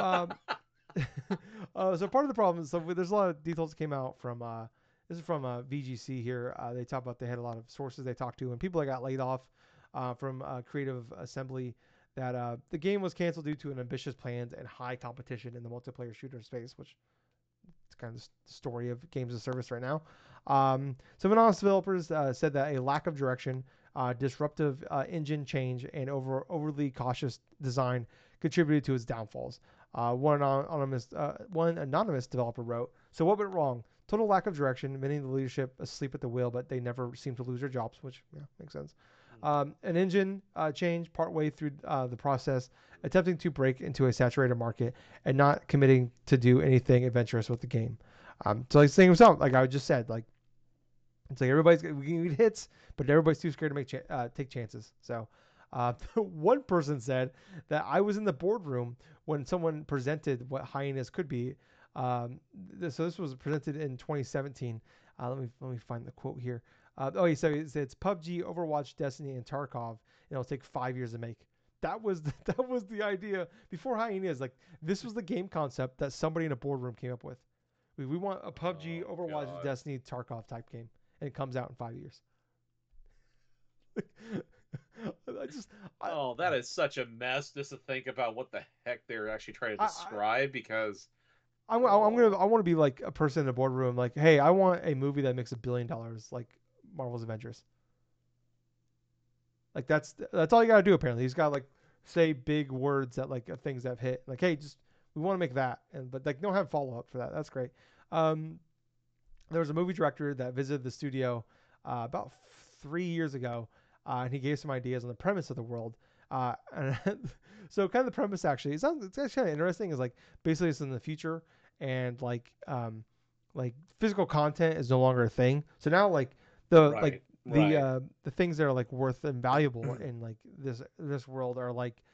so part of the problem is, so there's a lot of details that came out from. This is from VGC here. They talk about they had a lot of sources they talked to, and people that got laid off from Creative Assembly. That the game was canceled due to an ambitious plans and high competition in the multiplayer shooter space, which it's kind of the story of games as a service right now. Some anonymous developers said that a lack of direction, disruptive engine change, and overly cautious design contributed to its downfalls. One anonymous developer wrote, "So what went wrong? Total lack of direction, many of the leadership asleep at the wheel, but they never seem to lose their jobs," which makes sense. An engine change partway through the process, attempting to break into a saturated market and not committing to do anything adventurous with the game. So like saying himself, like I just said, like it's like we can get hits, but everybody's too scared to take chances. So one person said that I was in the boardroom when someone presented what Hyenas could be. So this was presented in 2017. Let me find the quote here. He said it's PUBG, Overwatch, Destiny, and Tarkov, and it'll take 5 years to make. That was that was the idea before Hyenas. Like this was the game concept that somebody in a boardroom came up with. We want a PUBG, Oh Overwatch, God. Destiny, Tarkov type game, and it comes out in 5 years. I just I, Oh, that is such a mess just to think about what the heck they're actually trying to I describe because I oh want to be like a person in a boardroom. Like, hey, I want a movie that makes $1 billion, like Marvel's Avengers. Like that's all you gotta do. Apparently, he's got to like say big words that like things that have hit. Like, hey, just we want to make that, and but like don't have follow up for that. That's great. Um, there was a movie director that visited the studio about 3 years ago, and he gave some ideas on the premise of the world. And so, kind of the premise actually, it's actually kind of interesting. Is like basically it's in the future, and like physical content is no longer a thing. So now like the like right, right. the things that are like worth and valuable in like this world are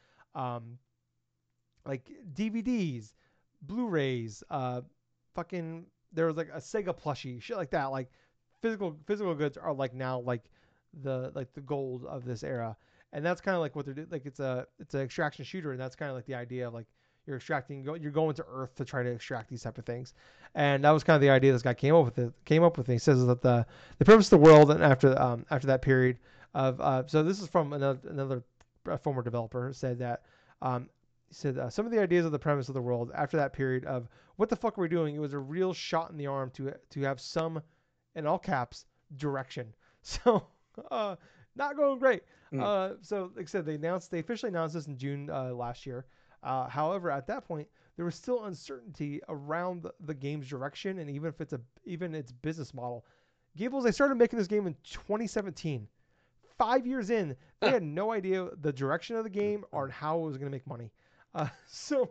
um like DVDs, Blu-rays, fucking there was like a Sega plushie, shit like that. Like physical goods are like now like the gold of this era, and that's kind of like what they're doing. Like it's an extraction shooter, and that's kind of like the idea of like you're going to Earth to try to extract these type of things, and that was kind of the idea this guy came up with. He says that the purpose of the world, and after that period of so this is from another former developer said that he said some of the ideas of the premise of the world after that period of what the fuck are we doing? It was a real shot in the arm to have some, in all caps, direction. So uh, not going great. Mm. So like I said, they officially announced this in June last year. However, at that point, there was still uncertainty around the game's direction and even its business model. Gables, they started making this game in 2017. 5 years in, they had no idea the direction of the game or how it was going to make money. So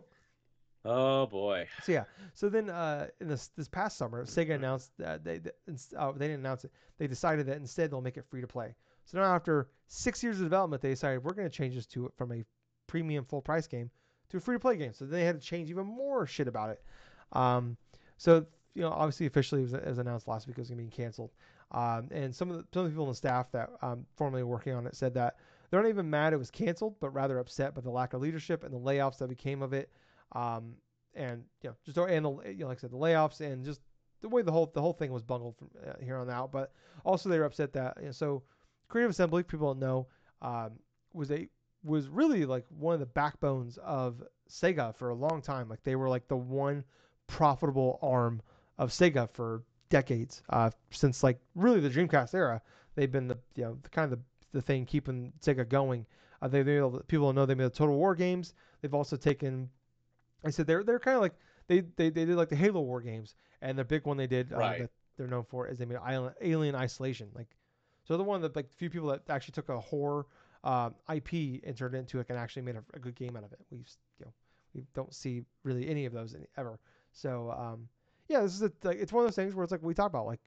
Oh boy. so yeah. So then in this past summer, Sega announced that they didn't announce it. They decided that instead they'll make it free to play. So now after 6 years of development, they decided we're going to change this to from a premium full price game to a free to play game. So they had to change even more shit about it. Um, so obviously officially it was announced last week it was going to be canceled. And some of the people on the staff that formerly were working on it said that they're not even mad it was canceled, but rather upset by the lack of leadership and the layoffs that became of it. Um, and just and the, like I said, the layoffs and just the way the whole thing was bungled from here on out. But also they were upset that so Creative Assembly, people don't know, was really like one of the backbones of Sega for a long time. Like they were like the one profitable arm of Sega for decades, since like really the Dreamcast era. They've been the kind of the thing keeping Sega going. People know they made the Total War games. They've also taken, I said they're kind of like they did like the Halo War games, and the big one they did Right. that they're known for is they made Alien Isolation. Like So they're one of the like few people that actually took a horror IP and turned it into like and actually made a good game out of it. We don't see really any of those ever. So yeah, this is like it's one of those things where it's like we talk about like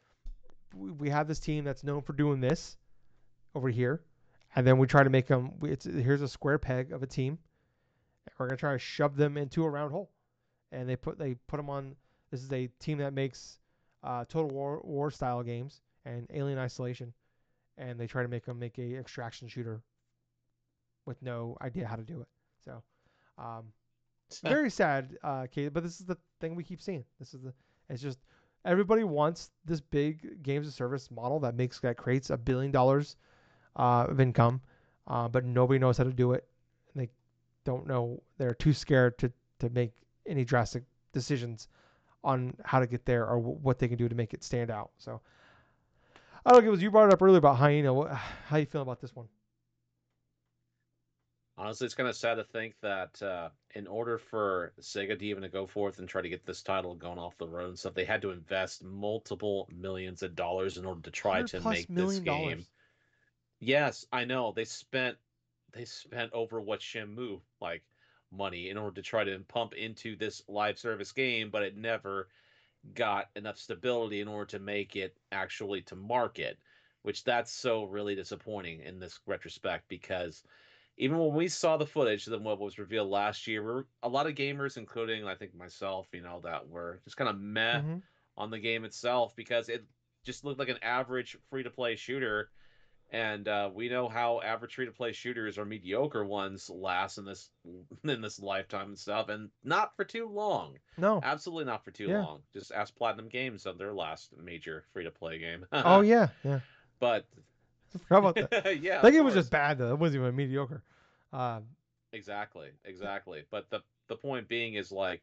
we have this team that's known for doing this over here, and then we try to make them. Here's a square peg of a team. And we're gonna try to shove them into a round hole, and they put them on. This is a team that makes Total War style games and Alien Isolation, and they try to make them make a extraction shooter with no idea how to do it. So, um, very sad, Kate. But this is the thing we keep seeing. It's just everybody wants this big games of service model that creates $1 billion of income, but nobody knows how to do it. They don't know. They're too scared to make any drastic decisions on how to get there or what they can do to make it stand out. So I don't know. It was you brought it up earlier about Hyena. How you feeling about this one? Honestly, it's kind of sad to think that in order for Sega to even to go forth and try to get this title going off the road and stuff, they had to invest multiple millions of dollars in order to try hundred to plus make this million game. dollars. Yes, I know. They spent over what Shenmue like money in order to try to pump into this live service game, but it never got enough stability in order to make it actually to market, which that's so really disappointing in this retrospect because even when we saw the footage of what was revealed last year, a lot of gamers, including I think myself, that were just kind of meh Mm-hmm. on the game itself because it just looked like an average free to play shooter. And we know how average free to play shooters or mediocre ones last in this in this lifetime and stuff, and not for too long. No. Absolutely not for too Yeah. long. Just ask Platinum Games of their last major free to play game. Oh yeah. Yeah. But I forgot about that. yeah, That of game was just course. bad though. It wasn't even mediocre. Uh, Exactly, exactly. But the point being is like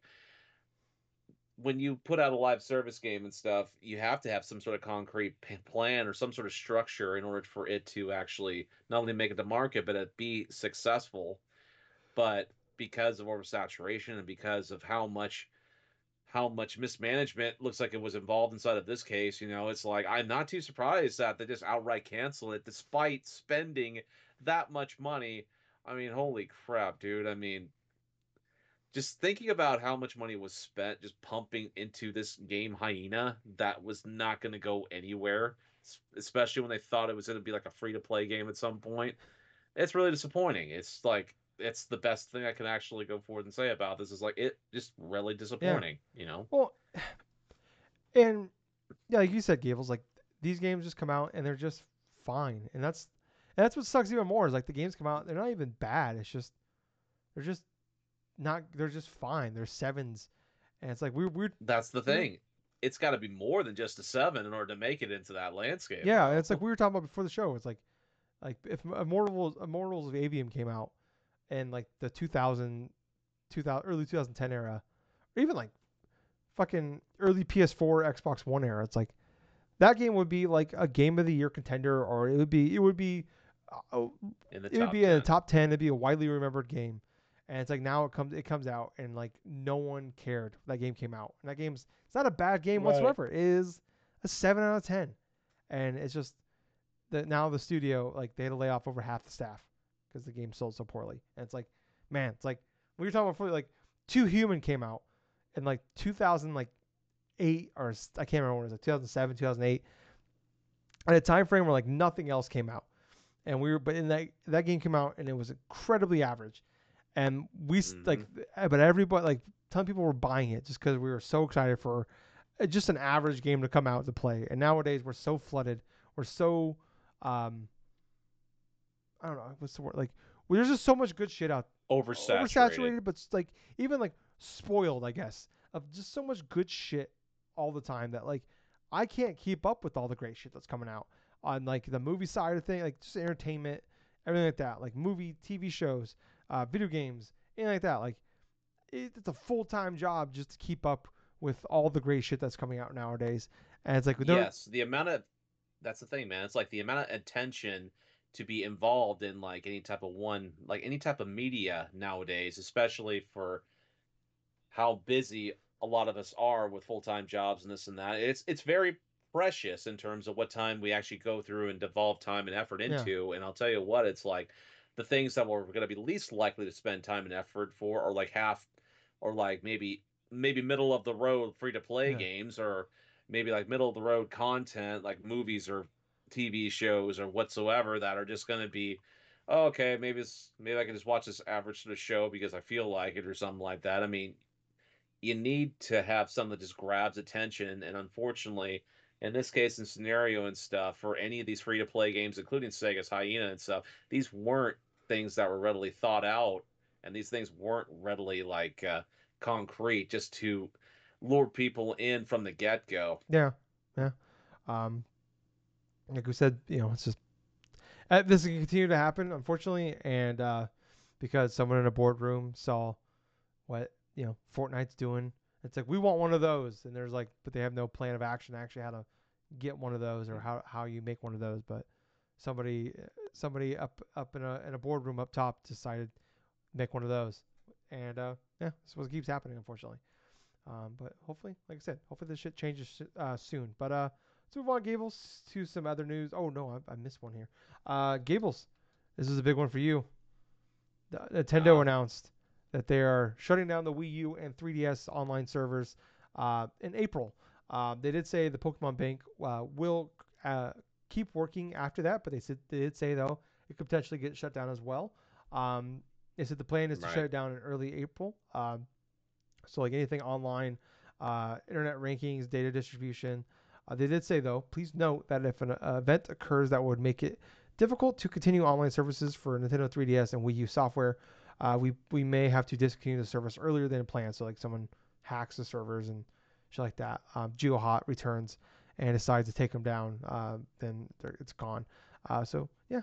when you put out a live service game and stuff, you have to have some sort of concrete plan or some sort of structure in order for it to actually not only make it to market but it be successful. But because of oversaturation and because of how much mismanagement looks like it was involved inside of this case, it's like I'm not too surprised that they just outright cancel it despite spending that much money. I mean, holy crap, dude. I mean, just thinking about how much money was spent just pumping into this game Hyena that was not going to go anywhere, especially when they thought it was going to be like a free to play game at some point. It's really disappointing. It's like it's the best thing I can actually go forward and say about this is like it just really yeah. disappointing. Well, and yeah, like you said, Gables, like these games just come out and they're just fine, and that's what sucks even more is like the games come out, they're not even bad. It's just they're just not they're just fine. They're sevens, and it's like That's the we were thing. It's got to be more than just a 7 in order to make it into that landscape yeah, and though. it's like we were talking about before the show. It's like if Immortals of Avium came out in like the 2000 early 2010 era, or even like fucking early PS4 Xbox One era, it's like that game would be like a game of the year contender, or uh, In the it would top be in the 10. top 10. It'd be a widely remembered game, and it's like now it comes out and like no one cared that game came out, and it's not a bad game Right. whatsoever. It is a 7 out of 10, and it's just that now the studio like they had to lay off over half the staff because the game sold so poorly, and it's like man, it's like we were talking about before, like Two Human came out in like 2000 like eight or I can't remember when it was like 2007 2008 at a time frame where like nothing else came out, and we were but in that game came out and it was incredibly average, and like Hmm. but everybody like ton of people were buying it just because we were so excited for just an average game to come out to play, and nowadays we're so flooded, we're so um I don't know what's the word like there's just so much good shit out Oversaturated. oversaturated, but like even like spoiled, I guess, of just so much good shit all the time that like I can't keep up with all the great shit that's coming out on like the movie side of things, like just entertainment, everything like that, like movie, TV shows, video games, anything like that. Like it's a full time job just to keep up with all the great shit that's coming out nowadays, and it's like we don't. Yes, the amount of that's the thing, man. It's like the amount of attention to be involved in like any type of media nowadays, especially for how busy a lot of us are with full-time jobs and this and that. It's very precious in terms of what time we actually go through and devolve time and effort Yeah. into. And I'll tell you what, it's like the things that we're going to be least likely to spend time and effort for are like half, or like maybe middle of the road free to play Yeah. games, or maybe like middle of the road content like movies or TV shows or whatsoever that are just going to be, oh, okay, maybe I can just watch this average sort of show because I feel like it or something like that. I mean, you need to have something that just grabs attention. And unfortunately, in this case and scenario and stuff, for any of these free to play games, including Sega's Hyena and stuff, these weren't things that were readily thought out, and these things weren't readily like concrete just to lure people in from the get go. Yeah. Yeah. Um, like we said, it's just this can continue to happen, unfortunately, and because someone in a boardroom saw what Fortnite's doing. It's like we want one of those, and there's like, but they have no plan of action actually how to get one of those or how you make one of those. But somebody up in a boardroom up top decided to make one of those, and yeah, that's what keeps happening, unfortunately. But hopefully, like I said, hopefully this shit changes soon. But let's move on, Gables, to some other news. Oh no, I missed one here. Gables, this is a big one for you. Nintendo Uh, announced that they are shutting down the Wii U and 3DS online servers in April. They did say the Pokemon Bank will keep working after that, but they did say though it could potentially get shut down as well. Um, they said the plan is to shut right. it down in early April. So like anything online, internet rankings, data distribution. They did say though, please note that if an event occurs that would make it difficult to continue online services for Nintendo 3DS and Wii U software, we may have to discontinue the service earlier than planned. So like someone hacks the servers and shit like that. GeoHot returns and decides to take them down, then it's gone. So yeah,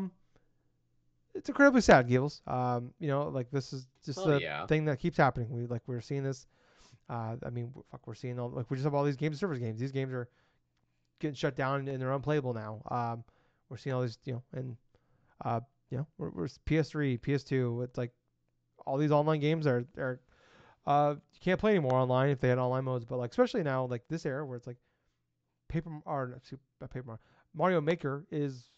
it's incredibly sad, Gills. Like this is just Well, the yeah. thing that keeps happening. We're seeing this. I mean, fuck, we're seeing all like we just have all these game service games. These games are getting shut down and they're unplayable now. We're seeing all these, and we're PS3, PS2. It's like all these online games are you can't play anymore online if they had online modes. But like especially now, like this era where it's like paper or not paper Mario Maker is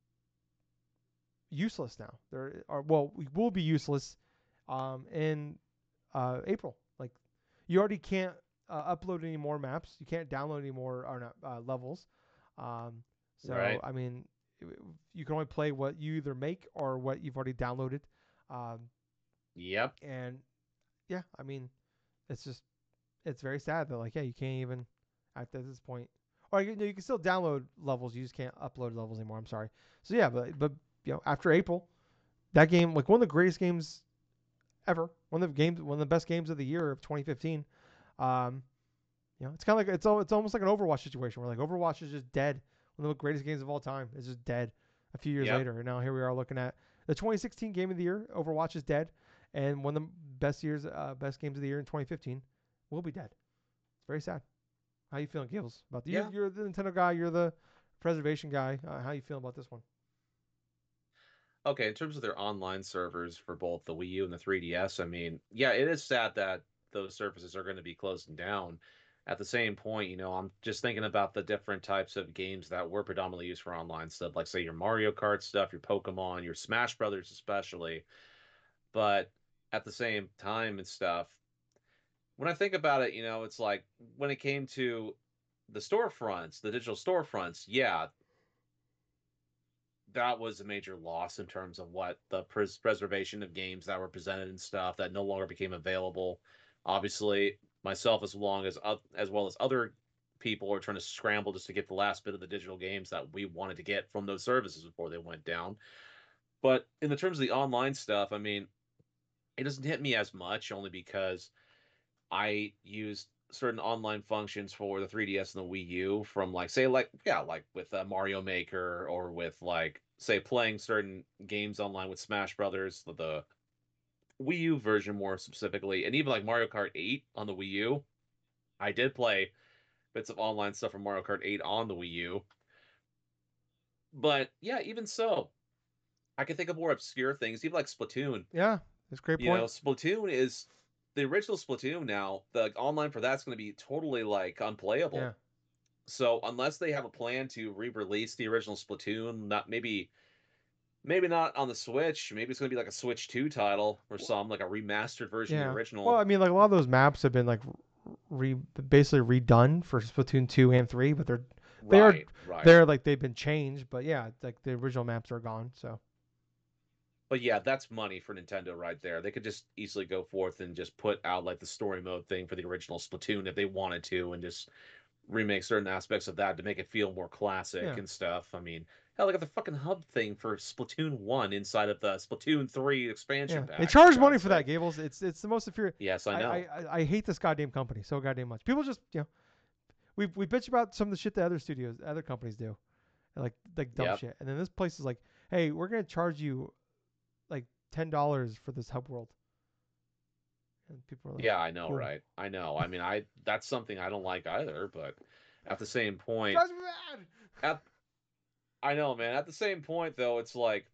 useless now. There are well, we will be useless in April. Like you already can't upload any more maps. You can't download any more or not, levels. Um, so Right. I mean, you can only play what you either make or what you've already downloaded. Um, Yep. and yeah, I mean, it's just it's very sad that like yeah, you can't even at this point. Or you can still download levels. You just can't upload levels anymore. I'm sorry. So yeah, but after April, that game like one of the greatest games ever. One of the best games of the year of 2015. Um, it's kind of like it's almost like an Overwatch situation where like Overwatch is just dead. One of the greatest games of all time is just dead a few years Yep. later, and now here we are looking at the 2016 game of the year. Overwatch is dead, and one of the best games of the year in 2015 will be dead. It's very sad. How you feeling, Gills? About Yeah. you're the Nintendo guy. You're the preservation guy. How you feeling about this one? Okay, in terms of their online servers for both the Wii U and the 3DS, I mean, yeah, it is sad that those services are going to be closing down. At the same point, I'm just thinking about the different types of games that were predominantly used for online stuff, like say your Mario Kart stuff, your Pokemon, your Smash Brothers especially. But at the same time and stuff, when I think about it, it's like when it came to the storefronts, the digital storefronts, yeah, that was a major loss in terms of what the preservation of games that were presented and stuff that no longer became available. Obviously, myself as well as other people are trying to scramble just to get the last bit of the digital games that we wanted to get from those services before they went down. But in the terms of the online stuff, I mean, it doesn't hit me as much only because I used certain online functions for the 3DS and the Wii U from like say like yeah like with Mario Maker or with like say playing certain games online with Smash Brothers the Wii U version more specifically, and even like Mario Kart 8 on the Wii U. I did play bits of online stuff from Mario Kart 8 on the Wii U, but yeah, even so, I can think of more obscure things, even like Splatoon. Yeah, that's a great point. Splatoon is the original Splatoon now. The online for that's going to be totally like Yeah, unplayable. So unless they have a plan to re-release the original Splatoon, not maybe not on the Switch, maybe it's gonna be like a Switch 2 title or some like a remastered version of the Yeah. Well, original. I mean, like a lot of those maps have been like re basically redone for Splatoon 2 and 3, but they are Right, right. they're like they've been changed, but yeah, like the original maps are gone. So But yeah, that's money for Nintendo right there. They could just easily go forth and just put out like the story mode thing for the original Splatoon if they wanted to, and just remake certain aspects of that to make it feel more classic yeah, and stuff. I mean, hell, they got the fucking hub thing for Splatoon 1 inside of the Splatoon 3 expansion yeah, they pack, for charge money God's for that, sake. Gables. It's the most infuriating. Yes, I know. I hate this goddamn company so goddamn much. People just we bitch about some of the shit that other companies do, and like dumb Yep. shit, and then this place is like, hey, we're gonna charge you like $10 for this hub world, and people are like, Yeah, I know, cool. right? I know. I mean, I that's something I don't like either, but at the same point, Drives me mad. at I know, man. At the same point though, it's like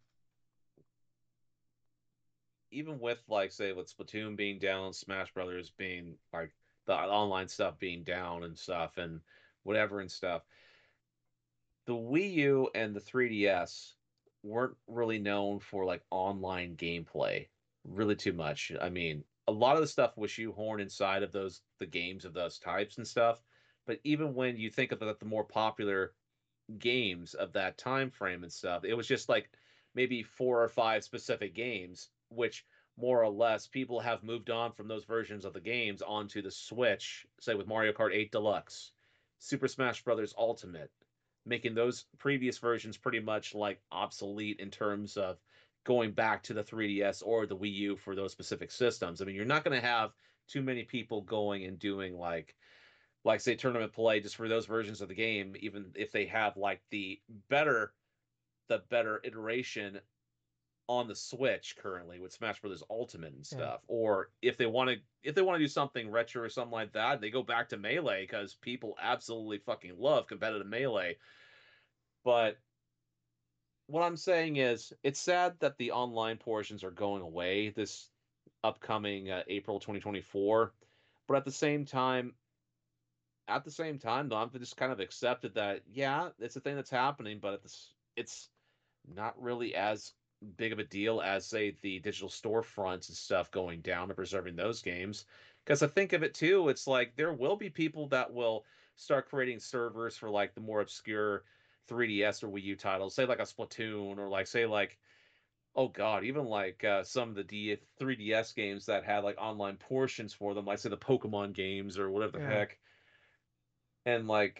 even with like say with Splatoon being down, Smash Brothers being like the online stuff being down and stuff and whatever and stuff, the Wii U and the 3DS weren't really known for like online gameplay really too much. I mean, a lot of the stuff was shoehorned inside of the games of those types and stuff. But even when you think of the more popular games of that time frame and stuff, it was just like maybe 4 or 5 specific games, which more or less people have moved on from those versions of the games onto the Switch, say with Mario Kart 8 Deluxe, Super Smash Bros. Ultimate, making those previous versions pretty much like obsolete in terms of going back to the 3DS or the Wii U for those specific systems. I mean, you're not going to have too many people going and doing like say tournament play just for those versions of the game, even if they have like the better iteration on the Switch currently with Smash Brothers Ultimate and Yeah, stuff. Or if they want to do something retro or something like that, they go back to Melee because people absolutely fucking love competitive Melee. But what I'm saying is, it's sad that the online portions are going away this upcoming April 2024. But at the same time, though, I've just kind of accepted that, yeah, it's a thing that's happening, but it's not really as big of a deal as, say, the digital storefronts and stuff going down and preserving those games. Because I think of it too, it's like there will be people that will start creating servers for like the more obscure 3DS or Wii U titles, say like a Splatoon or like say like oh god, even like some of the 3DS games that had like online portions for them, like say the Pokemon games or whatever the yeah. heck. And like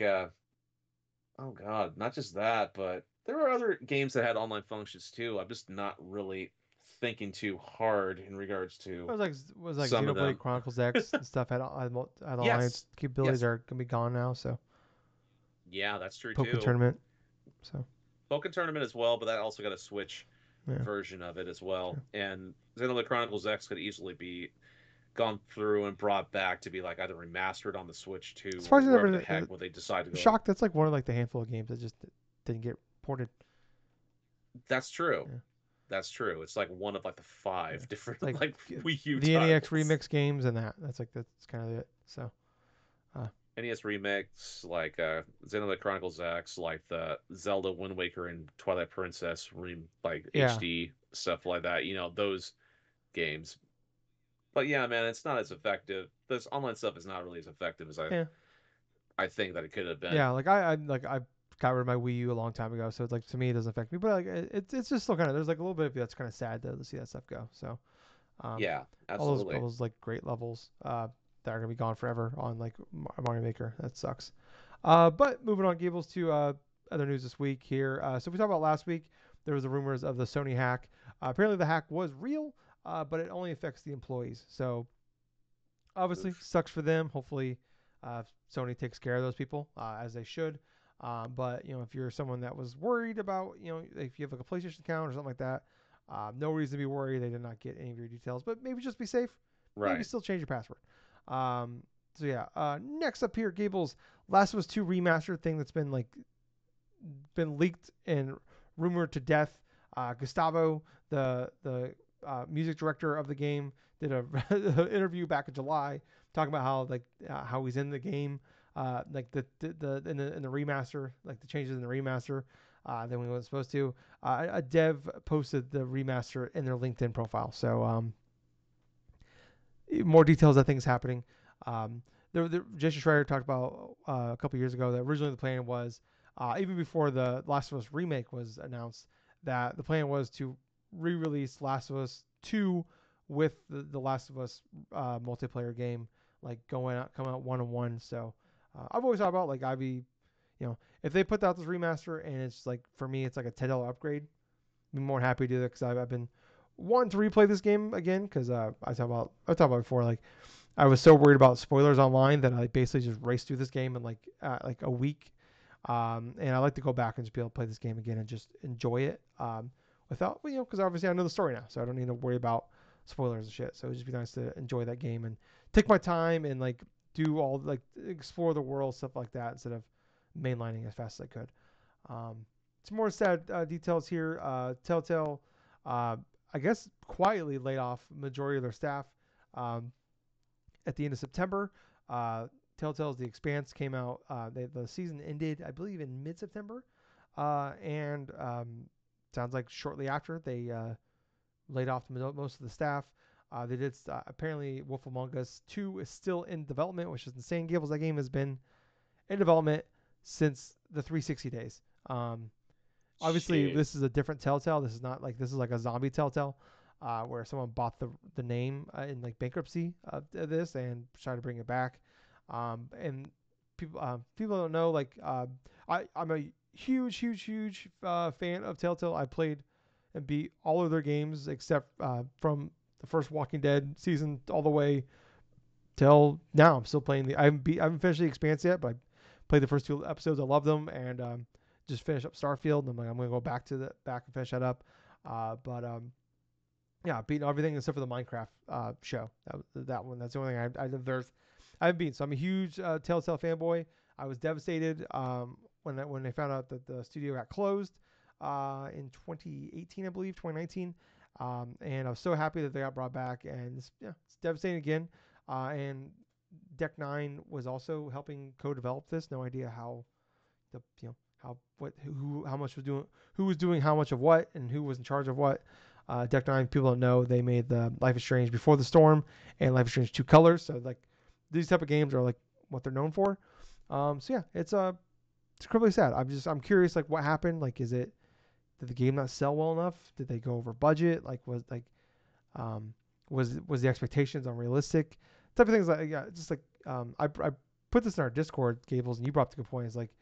oh god, not just that, but there were other games that had online functions too. I'm just not really thinking too hard in regards It to was like some of Xenoblade them. Chronicles X and stuff had alliance Yes. capabilities Yes. are gonna be gone now. So Yeah, that's true Pokken too. tournament. So Pokken Tournament as well, but that also got a Switch yeah, version of it as true. well. And Xenoblade Chronicles X could easily be gone through and brought back to be like either remastered on the Switch 2 As far or as I wherever the never heck where they decide to go. shocked, that's like one of like the handful of games that just didn't get ported. That's true. Yeah, That's true. It's like one of like the yeah. five It's different like like Wii U the NEX titles. remix games and that's kind of it. So uh, NES remakes like Xenoblade Chronicles X, like the Zelda Wind Waker and Twilight Princess like yeah, HD stuff like that. Those games. But yeah, man, it's not as effective. This online stuff is not really as effective as I yeah, I think that it could have been. yeah. Like I got rid of my Wii U a long time ago, so it's like to me it doesn't affect me. But like it's just still kind of there's like a little bit of that's kind of sad though to see that stuff go. So um, Yeah, all absolutely. those like great levels that are gonna be gone forever on like Mario Maker. That sucks. But moving on, Gables to other news this week here. So we talked about last week. There was the rumors of the Sony hack. Apparently the hack was real, but it only affects the employees. So obviously Oof. sucks for them. Hopefully Sony takes care of those people as they should. But if you're someone that was worried about, if you have like a PlayStation account or something like that, no reason to be worried. They did not get any of your details, but maybe just be safe. Maybe Right. still change your password. So yeah. Next up here, Gables Last of Us 2 remastered thing that's been leaked and rumored to death. Gustavo, the music director of the game, did a interview back in July talking about how how he's in the game. like the in the remaster, like the changes in the remaster, than we was supposed to. A dev posted the remaster in their LinkedIn profile, so more details of things happening. Um, Jason Schreier talked about a couple years ago that originally the plan was, even before the Last of Us remake was announced, that the plan was to re-release Last of Us 2 with the Last of Us multiplayer game, like coming out 1-on-1. So I've always thought about like I'd be, if they put out this remaster and it's like for me it's like a $10 upgrade, I'd be more than happy to do that because I've been wanting to replay this game again because I talked about before like I was so worried about spoilers online that I basically just raced through this game in like a week. And I like to go back and just be able to play this game again and just enjoy it without, because obviously I know the story now, so I don't need to worry about spoilers and shit. So it'd just be nice to enjoy that game and take my time and like do all like explore the world, stuff like that, instead of mainlining as fast as I could. Some more sad details here. Telltale, uh, I guess, quietly laid off majority of their staff. Um, at the end of September. Telltale's The Expanse came out. The season ended, I believe, in mid-September, and sounds like shortly after they laid off most of the staff. They did apparently Wolf Among Us 2 is still in development, which is insane. Gables, that game has been in development since the 360 days. Obviously, Shit. this is a different Telltale. This is like a zombie Telltale, where someone bought the name in like bankruptcy of this and tried to bring it back. And people don't know like I'm a huge fan of Telltale. I played and beat all of their games except from the first Walking Dead season all the way till now. I'm still playing I haven't finished the Expanse yet, but I played the first 2 episodes. I love them and just finished up Starfield. And I'm like I'm gonna go back and finish that up. But yeah, beating everything except for the Minecraft show. That one. That's the only thing I haven't beaten. So I'm a huge Telltale fanboy. I was devastated when they found out that the studio got closed in 2018, I believe, 2019. And I was so happy that they got brought back. And it's devastating again. And Deck Nine was also helping co-develop this. No idea how the how much was doing, who was doing how much of what, and who was in charge of what. Deck Nine, people don't know, they made the Life is Strange Before the Storm and Life is Strange Two Colors. So like these type of games are like what they're known for. So yeah, it's incredibly sad. I'm curious like what happened. Like did the game not sell well enough? Did they go over budget? Like was the expectations unrealistic? Type of things like yeah, just like I put this in our Discord, Gables, and you brought up the good point. Is like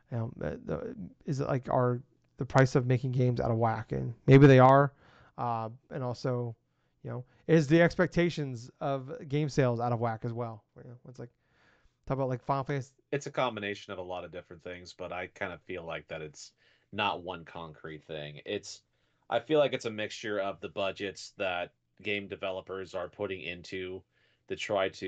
is it like are the price of making games out of whack? And maybe they are. And also, is the expectations of game sales out of whack as well? It's like talk about like Final Fantasy. It's a combination of a lot of different things, but I kind of feel like that it's not one concrete thing. I feel like it's a mixture of the budgets that game developers are putting into to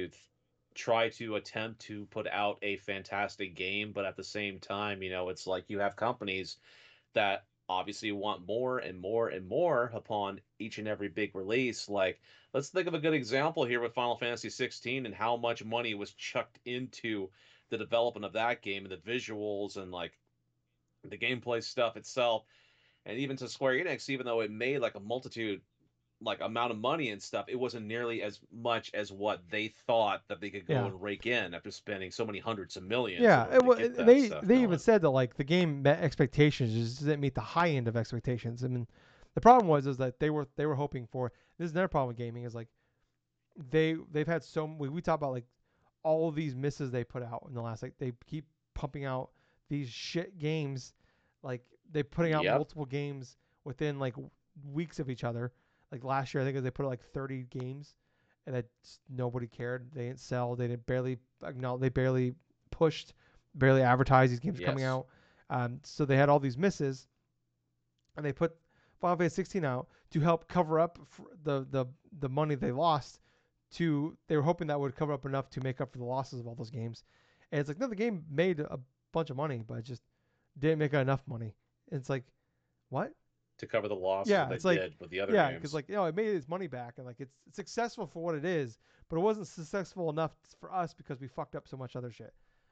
try to attempt to put out a fantastic game, but at the same time, it's like you have companies that obviously want more and more and more upon each and every big release. Like, let's think of a good example here with Final Fantasy 16 and how much money was chucked into the development of that game and the visuals and like the gameplay stuff itself. And even to Square Enix, even though it made like a multitude like amount of money and stuff, it wasn't nearly as much as what they thought that they could go Yeah, and rake in after spending so many hundreds of millions in yeah. order to get that stuff They even going. said that like the game met expectations, just didn't meet the high end of expectations. I mean, the problem is that they were hoping for. This is another problem with gaming is like they've had we talk about like all of these misses they put out in the last, like they keep pumping out these shit games, like they putting out Yep. multiple games within like weeks of each other. Like last year, I think they put out like 30 games, and that nobody cared. They didn't sell. They didn't barely acknowledge. They barely pushed, barely advertised these games coming Yes. out. So they had all these misses, and they put Final Fantasy 16 out to help cover up the money they lost. They were hoping that would cover up enough to make up for the losses of all those games. And it's like no, the game made a bunch of money, but it just didn't make enough money. And it's like what? To cover the losses Yeah, that they it's like did with the other yeah, because games. like it made its money back and like it's successful for what it is, but it wasn't successful enough for us because we fucked up so much other shit.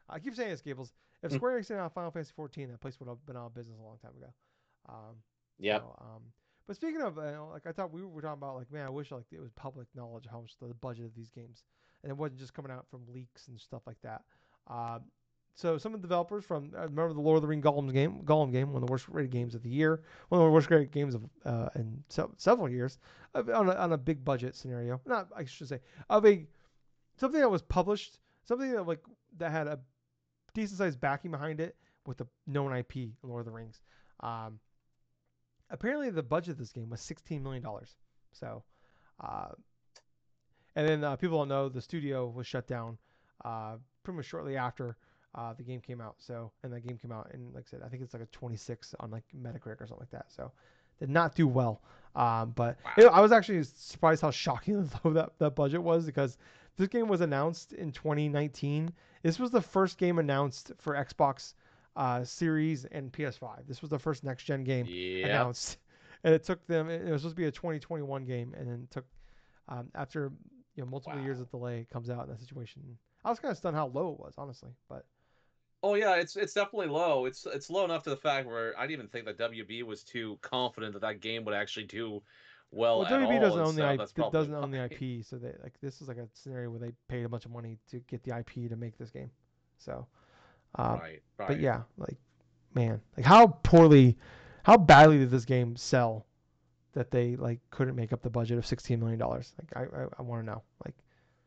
I keep saying this, Gables. If Square Enix didn't have Final Fantasy 14, that place would have been out of business a long time ago. Um, Yep. but speaking of, like I thought we were talking about, like, man, I wish like it was public knowledge how much the budget of these games, and it wasn't just coming out from leaks and stuff like that. Um, so some of the developers from remember the Lord of the Rings Gollum game, one of the worst rated games of the year, one of the worst rated games of in several years, on a big budget scenario. Not I should say of a something that was published, something that like that had a decent sized backing behind it with a known IP, Lord of the Rings. Um, Apparently the budget of this game was $16 million. So, uh, and then people don't know the studio was shut down pretty much shortly after the game came out. So, and that game came out, and like I said, I think it's like a 26 on like Metacritic or something like that. So, did not do well. But Wow. I was actually surprised how shocking low that budget was, because this game was announced in 2019. This was the first game announced for Xbox Series and PS5. This was the first next gen game Yep. announced, and it took them. It was supposed to be a 2021 game, and then it took after multiple years Wow. of delay, it comes out in that situation. I was kind of stunned how low it was, honestly. But Oh yeah, it's definitely low. It's low enough to the fact where I didn't even think that WB was too confident that that game would actually do well well, at WB all doesn't and own the stuff. That's probably doesn't own the why. IP, so they like this is like a scenario where they paid a bunch of money to get the IP to make this game. So, um, Right, but right. yeah, like man, like how badly did this game sell that they like couldn't make up the budget of $16 million? Like I want to know. Like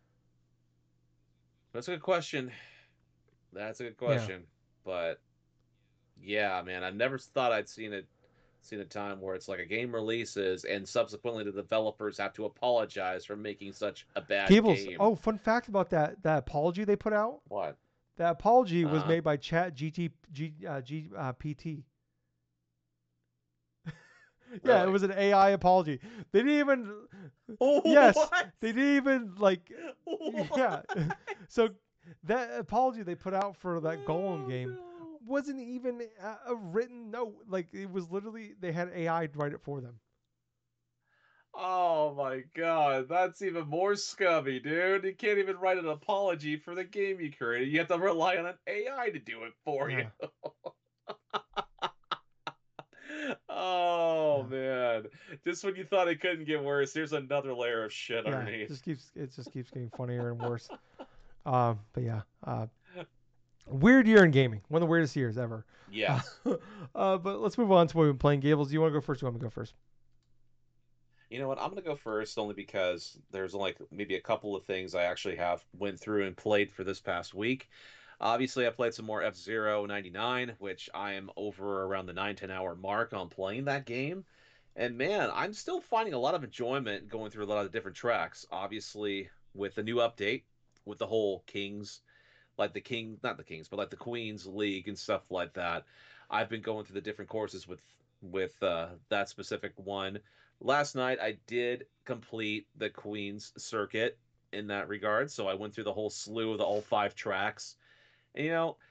That's a good question. That's a good yeah, question. But yeah, man, I never thought I'd seen a time where it's like a game releases and subsequently the developers have to apologize for making such a bad Gables. game. Oh, fun fact about that apology they put out. What? That apology was Uh, made by Chat PT. Yeah, it really? was an AI apology. They didn't even. Yes, What? they didn't even like. Yeah. What? So that apology they put out for that Golem Oh game no. wasn't even a written note. Like it was literally they had AI write it for them. Oh my god, that's even more scummy, dude. You can't even write an apology for the game you created. You have to rely on an AI to do it for you. Yeah. Oh Yeah. man. Just when you thought it couldn't get worse, here's another layer of shit Yeah. underneath. Just keeps getting funnier and worse. But yeah. Weird year in gaming. One of the weirdest years ever. Uh, Yes. but let's move on to what we've been playing. Gables, do you want to go first? Or do you want me to go first? You know what? I'm gonna go first only because there's like maybe a couple of things I actually have went through and played for this past week. Obviously, I played some more F-Zero 99, which I am over around the 9-10 hour mark on playing that game. And man, I'm still finding a lot of enjoyment going through a lot of the different tracks. Obviously, with the new update, with the whole Kings, like the King, not the Kings, but like the Queens League and stuff like that. I've been going through the different courses with that specific one. Last night I did complete the Queens circuit in that regard, so I went through the whole slew of the all 5 tracks. And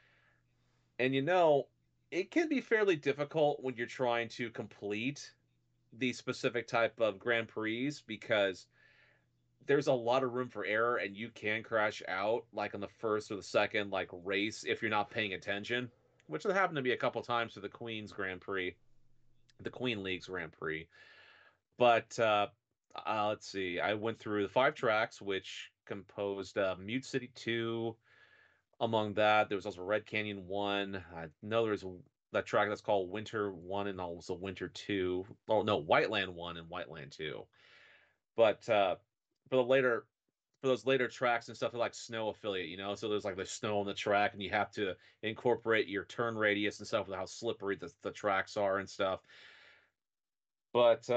and it can be fairly difficult when you're trying to complete the specific type of Grand Prix because there's a lot of room for error and you can crash out like on the first or the second like race if you're not paying attention, which has happened to me a couple times for the Queen's Grand Prix, the Queen League's Grand Prix. But let's see, I went through the 5 tracks, which composed Mute City 2. Among that, there was also Red Canyon 1. I know there was that track that's called Winter 1 and also Winter 2. Oh no, Whiteland 1 and Whiteland 2. But for the later for those later tracks and stuff, they're like snow affiliate, So there's like the snow on the track, and you have to incorporate your turn radius and stuff with how slippery the tracks are and stuff. But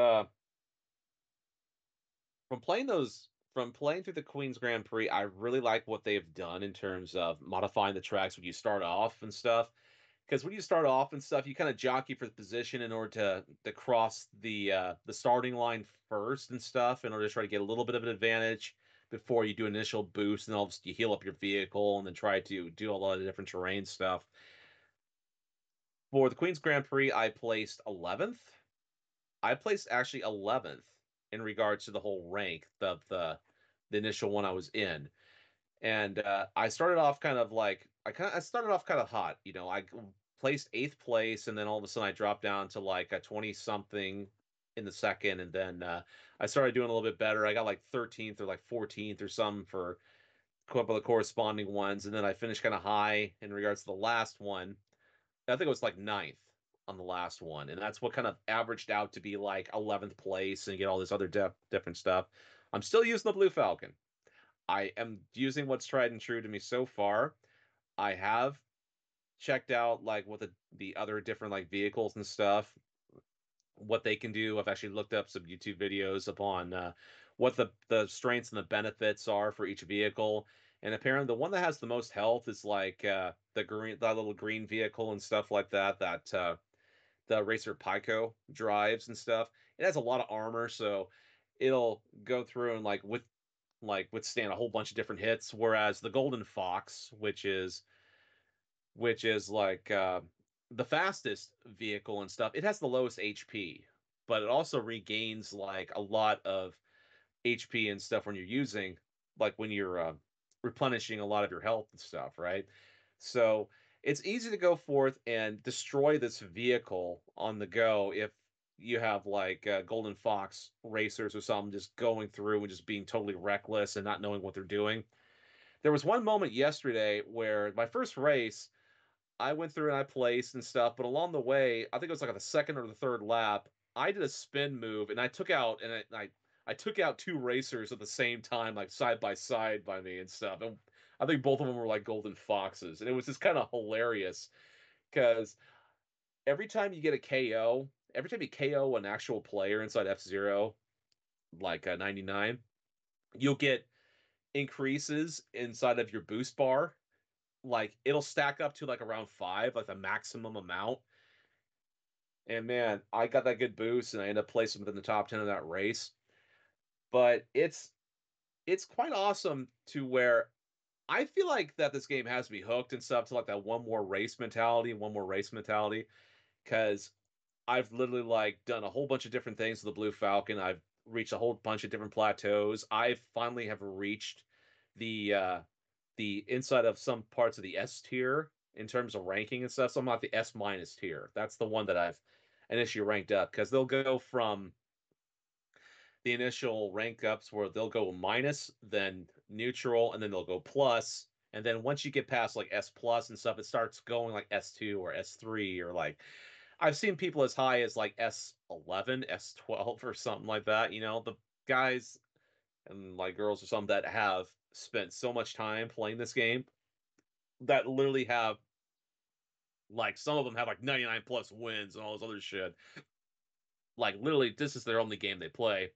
from playing through the Queen's Grand Prix, I really like what they've done in terms of modifying the tracks when you start off and stuff. Because when you start off and stuff, you kind of jockey for the position in order to cross the starting line first and stuff in order to try to get a little bit of an advantage before you do initial boost, and then you heal up your vehicle and then try to do a lot of different terrain stuff. For the Queen's Grand Prix, I placed 11th. I placed actually 11th in regards to the whole rank of the initial one I was in. And I started off kind of like I started off kind of hot. I placed eighth place, and then all of a sudden I dropped down to like a 20 something in the second, and then I started doing a little bit better. I got like 13th or like 14th or something for a couple of the corresponding ones, and then I finished kind of high in regards to the last one. I think it was like ninth on the last one, and that's what kind of averaged out to be like 11th place, and get all this other different stuff. I'm still using the Blue Falcon. I am using what's tried and true to me so far. I have checked out like what the other different like vehicles and stuff, what they can do. I've actually looked up some YouTube videos upon what the strengths and the benefits are for each vehicle. And apparently, the one that has the most health is like that little green vehicle and stuff like that. That the Racer Pico drives and stuff. It has a lot of armor, so it'll go through and withstand a whole bunch of different hits. Whereas the Golden Fox, which is like the fastest vehicle and stuff, it has the lowest HP, but it also regains like a lot of HP and stuff when you're using, like when you're replenishing a lot of your health and stuff, right? So it's easy to go forth and destroy this vehicle on the go if you have like Golden Fox racers or something just going through and just being totally reckless and not knowing what they're doing. There was one moment yesterday where my first race, I went through and I placed and stuff, but along the way, I think it was like on the second or the third lap, I did a spin move and I took out two racers at the same time, like side by side by me and stuff. And I think both of them were like Golden Foxes, and it was just kind of hilarious because every time you KO an actual player inside F Zero, like 99, you'll get increases inside of your boost bar. Like it'll stack up to like around 5, like the maximum amount. And man, I got that good boost, and I ended up placing within the top 10 of that race. But it's quite awesome to where I feel like that this game has me hooked and stuff to like that one more race mentality, because I've literally like done a whole bunch of different things with the Blue Falcon. I've reached a whole bunch of different plateaus. I finally have reached the inside of some parts of the S tier in terms of ranking and stuff. So I'm not the S minus tier. That's the one that I've initially ranked up, because they'll go from the initial rank ups where they'll go minus, then neutral, and then they'll go plus. And then once you get past like S plus and stuff, it starts going like S2 or S3, or like I've seen people as high as like S11, S12 or something like that. The guys and like girls or something that have spent so much time playing this game, that literally have like some of them have like 99 plus wins and all this other shit. Like literally, this is their only game they play.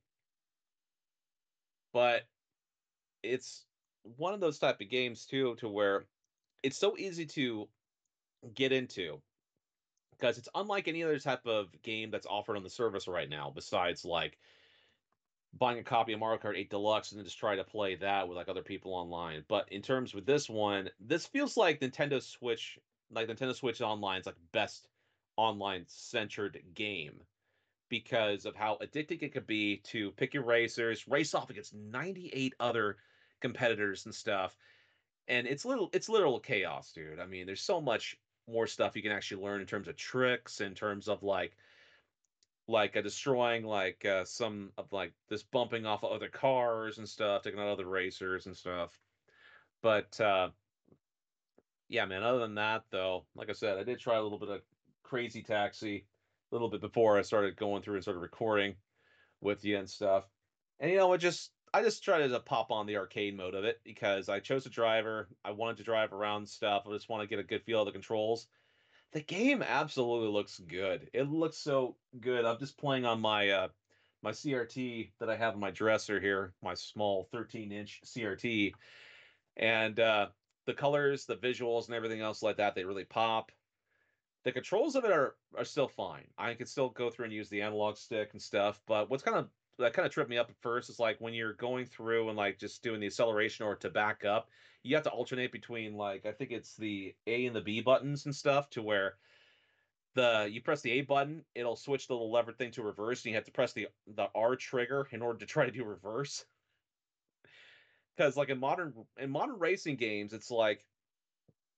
But it's one of those type of games too, to where it's so easy to get into, because it's unlike any other type of game that's offered on the service right now, besides like buying a copy of Mario Kart 8 Deluxe and then just try to play that with like other people online. But in terms with this one, this feels like Nintendo Switch Online's like best online centered game, because of how addicting it could be to pick your racers, race off against 98 other competitors and stuff. And it's literal chaos, dude. I mean, there's so much more stuff you can actually learn in terms of tricks, in terms of destroying some of like this bumping off of other cars and stuff, taking out other racers and stuff. But yeah, man, other than that though, like I said, I did try a little bit of Crazy Taxi a little bit before I started going through and started recording with you and stuff. And I just tried to pop on the arcade mode of it, because I chose a driver. I wanted to drive around stuff. I just want to get a good feel of the controls. The game absolutely looks good. It looks so good. I'm just playing on my CRT that I have in my dresser here, my small 13-inch CRT, and the colors, the visuals, and everything else like that, they really pop. The controls of it are still fine. I can still go through and use the analog stick and stuff, but that kind of tripped me up at first is like when you're going through and like just doing the acceleration or to back up, you have to alternate between like I think it's the A and the B buttons and stuff, to where the you press the A button, it'll switch the little lever thing to reverse, and you have to press the R trigger in order to try to do reverse. Because like in modern racing games, it's like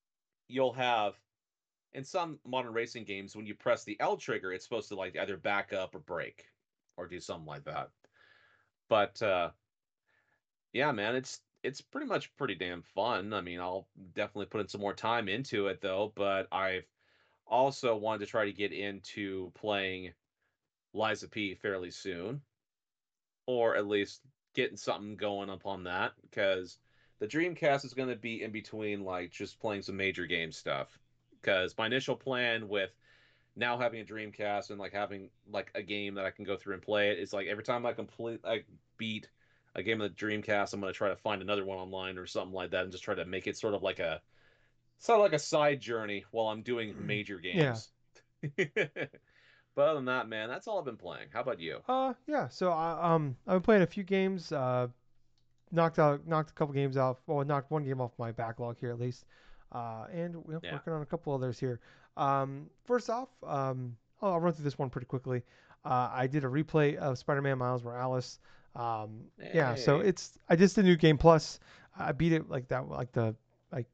you'll have in some modern racing games when you press the L trigger, it's supposed to like either back up or brake or do something like that. But yeah, man, it's pretty much pretty damn fun. I mean, I'll definitely put in some more time into it though, but I've also wanted to try to get into playing Liza P fairly soon, or at least getting something going upon that because the Dreamcast is going to be in between like just playing some major game stuff. Because my initial plan with now having a Dreamcast and like having like a game that I can go through and play it is like every time I beat a game of the Dreamcast, I'm going to try to find another one online or something like that and just try to make it sort of like a side journey while I'm doing major Yeah. games. But other than that, man, that's all I've been playing. How about you? Yeah. So I've been playing a few games. Knocked a couple games off. Well, knocked one game off my backlog here at least. And we're Yeah. working on a couple others here. First off, I'll run through this one pretty quickly. I did a replay of Spider-Man Miles Morales. Yeah. So Hey. I just did New Game Plus. I beat it like that, like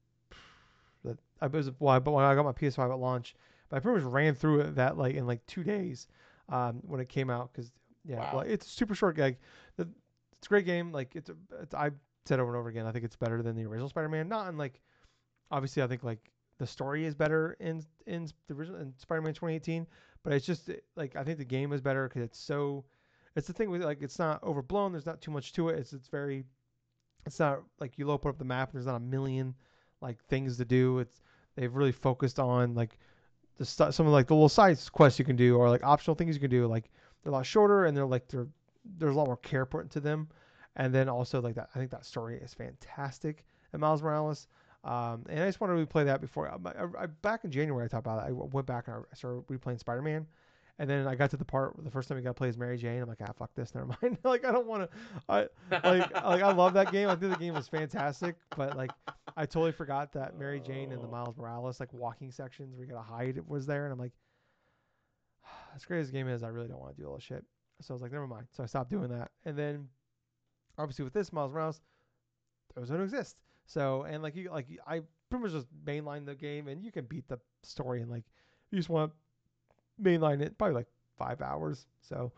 I was well, but when I got my PS5 at launch, but I pretty much ran through it that like in like 2 days when it came out because yeah, well, Wow. it's a super short. Like it's a great game. Like I said over and over again, I think it's better than the original Spider-Man. Not in like obviously I think like the story is better in the original in Spider-Man 2018, but it's just like I think the game is better because it's so. It's the thing with like it's not overblown. There's not too much to it. It's very. It's not like you open up the map and there's not a million like things to do. They've really focused on like some of like the little side quests you can do or like optional things you can do. Like they're a lot shorter and there's a lot more care put into them. And then also like that, I think that story is fantastic in Miles Morales. And I just want to replay that before. Back in January, I talked about it. I went back and I started replaying Spider Man. And then I got to the part the first time we got to play as Mary Jane. I'm like, fuck this, never mind. Like, I don't want to. I love that game. I think the game was fantastic, but like, I totally forgot that Mary Jane and the Oh. Miles Morales like walking sections where you gotta hide was there, and I'm like, as great as the game is, I really don't want to do all this shit. So I was like, never mind. So I stopped doing that, and then obviously with this Miles Morales, those don't exist. So and I pretty much just mainline the game, and you can beat the story and like you just want to mainline it probably like 5 hours. So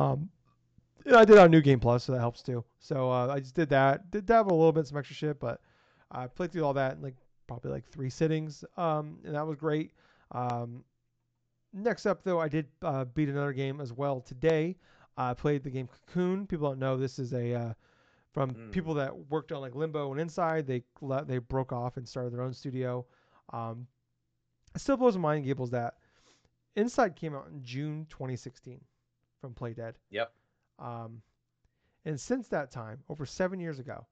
I did on New Game Plus, so that helps too. So I just did that. Did dabble a little bit some extra shit, but I played through all that in like probably like 3 sittings, and that was great. Um, Next up, though, I did beat another game as well today. I played the game Cocoon. People don't know this is a from people Mm. that worked on like Limbo and Inside. They broke off and started their own studio. Um, it still blows my mind, Gables, that Inside came out in June 2016 from Playdead. Yep. Um, and since that time, over 7 years ago,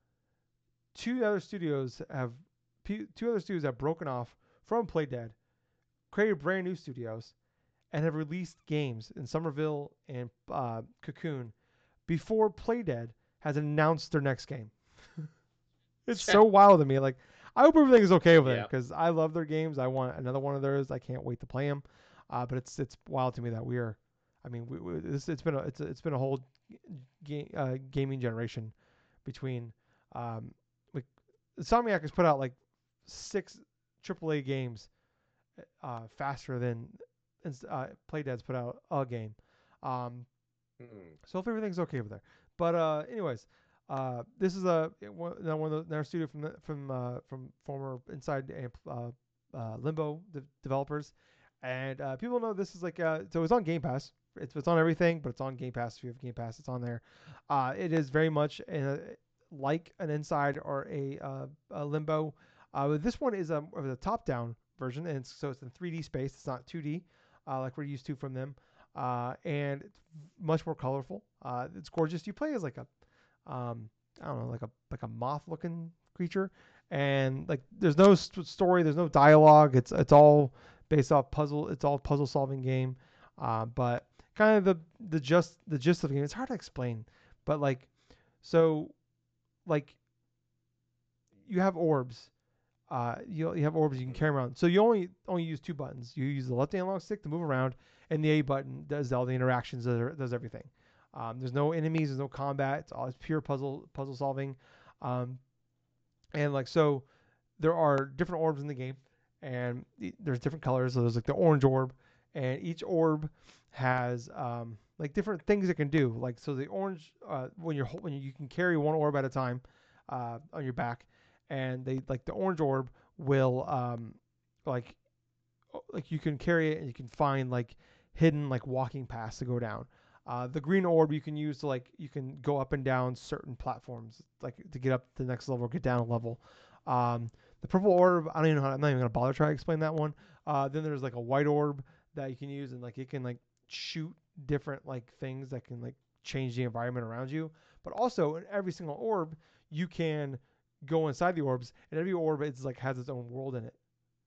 two other studios have broken off from Playdead, created brand new studios, and have released games in Somerville and Cocoon before Playdead has announced their next game. It's so wild to me. Like, I hope everything is okay over there Yeah. because I love their games. I want another one of theirs. I can't wait to play them. But it's wild to me that we're. I mean, it's been a whole gaming generation between um, like Insomniac has put out like 6 AAA games faster than Playdead's put out a game. Um, Mm. so if everything's okay over there. But anyways, this is one of the, our studio from former Inside Limbo developers, and people know this is like so it's on Game Pass. It's on everything, but it's on Game Pass. If you have Game Pass, it's on there. It is very much like an Inside or a Limbo. This one is a top-down version, and so it's in 3D space. It's not 2D like we're used to from them, and it's much more colorful. It's gorgeous. You play as like a I don't know, like a moth-looking creature, and like there's no story, there's no dialogue. It's all based off puzzle. It's all puzzle solving game, but kind of the gist of the game. It's hard to explain, but like so like you have orbs. You have orbs you can Mm. carry around. So you only use 2 buttons. You use the left analog stick to move around, and the A button does all the interactions, does everything. There's no enemies, there's no combat. It's pure puzzle solving, um, and like so. there are different orbs in the game, and there's different colors. So there's like the orange orb, and each orb has like different things it can do. Like so, the orange when you can carry one orb at a time on your back, and they like the orange orb will like like you can carry it and you can find like hidden like walking paths to go down. The green orb you can use to like you can go up and down certain platforms like to get up to the next level or get down a level. Um, the purple orb I don't even know how, I'm not even gonna bother try to explain that one. Then there's like a white orb that you can use and like it can like shoot different like things that can like change the environment around you. But also in every single orb you can go inside the orbs and every orb is like has its own world in it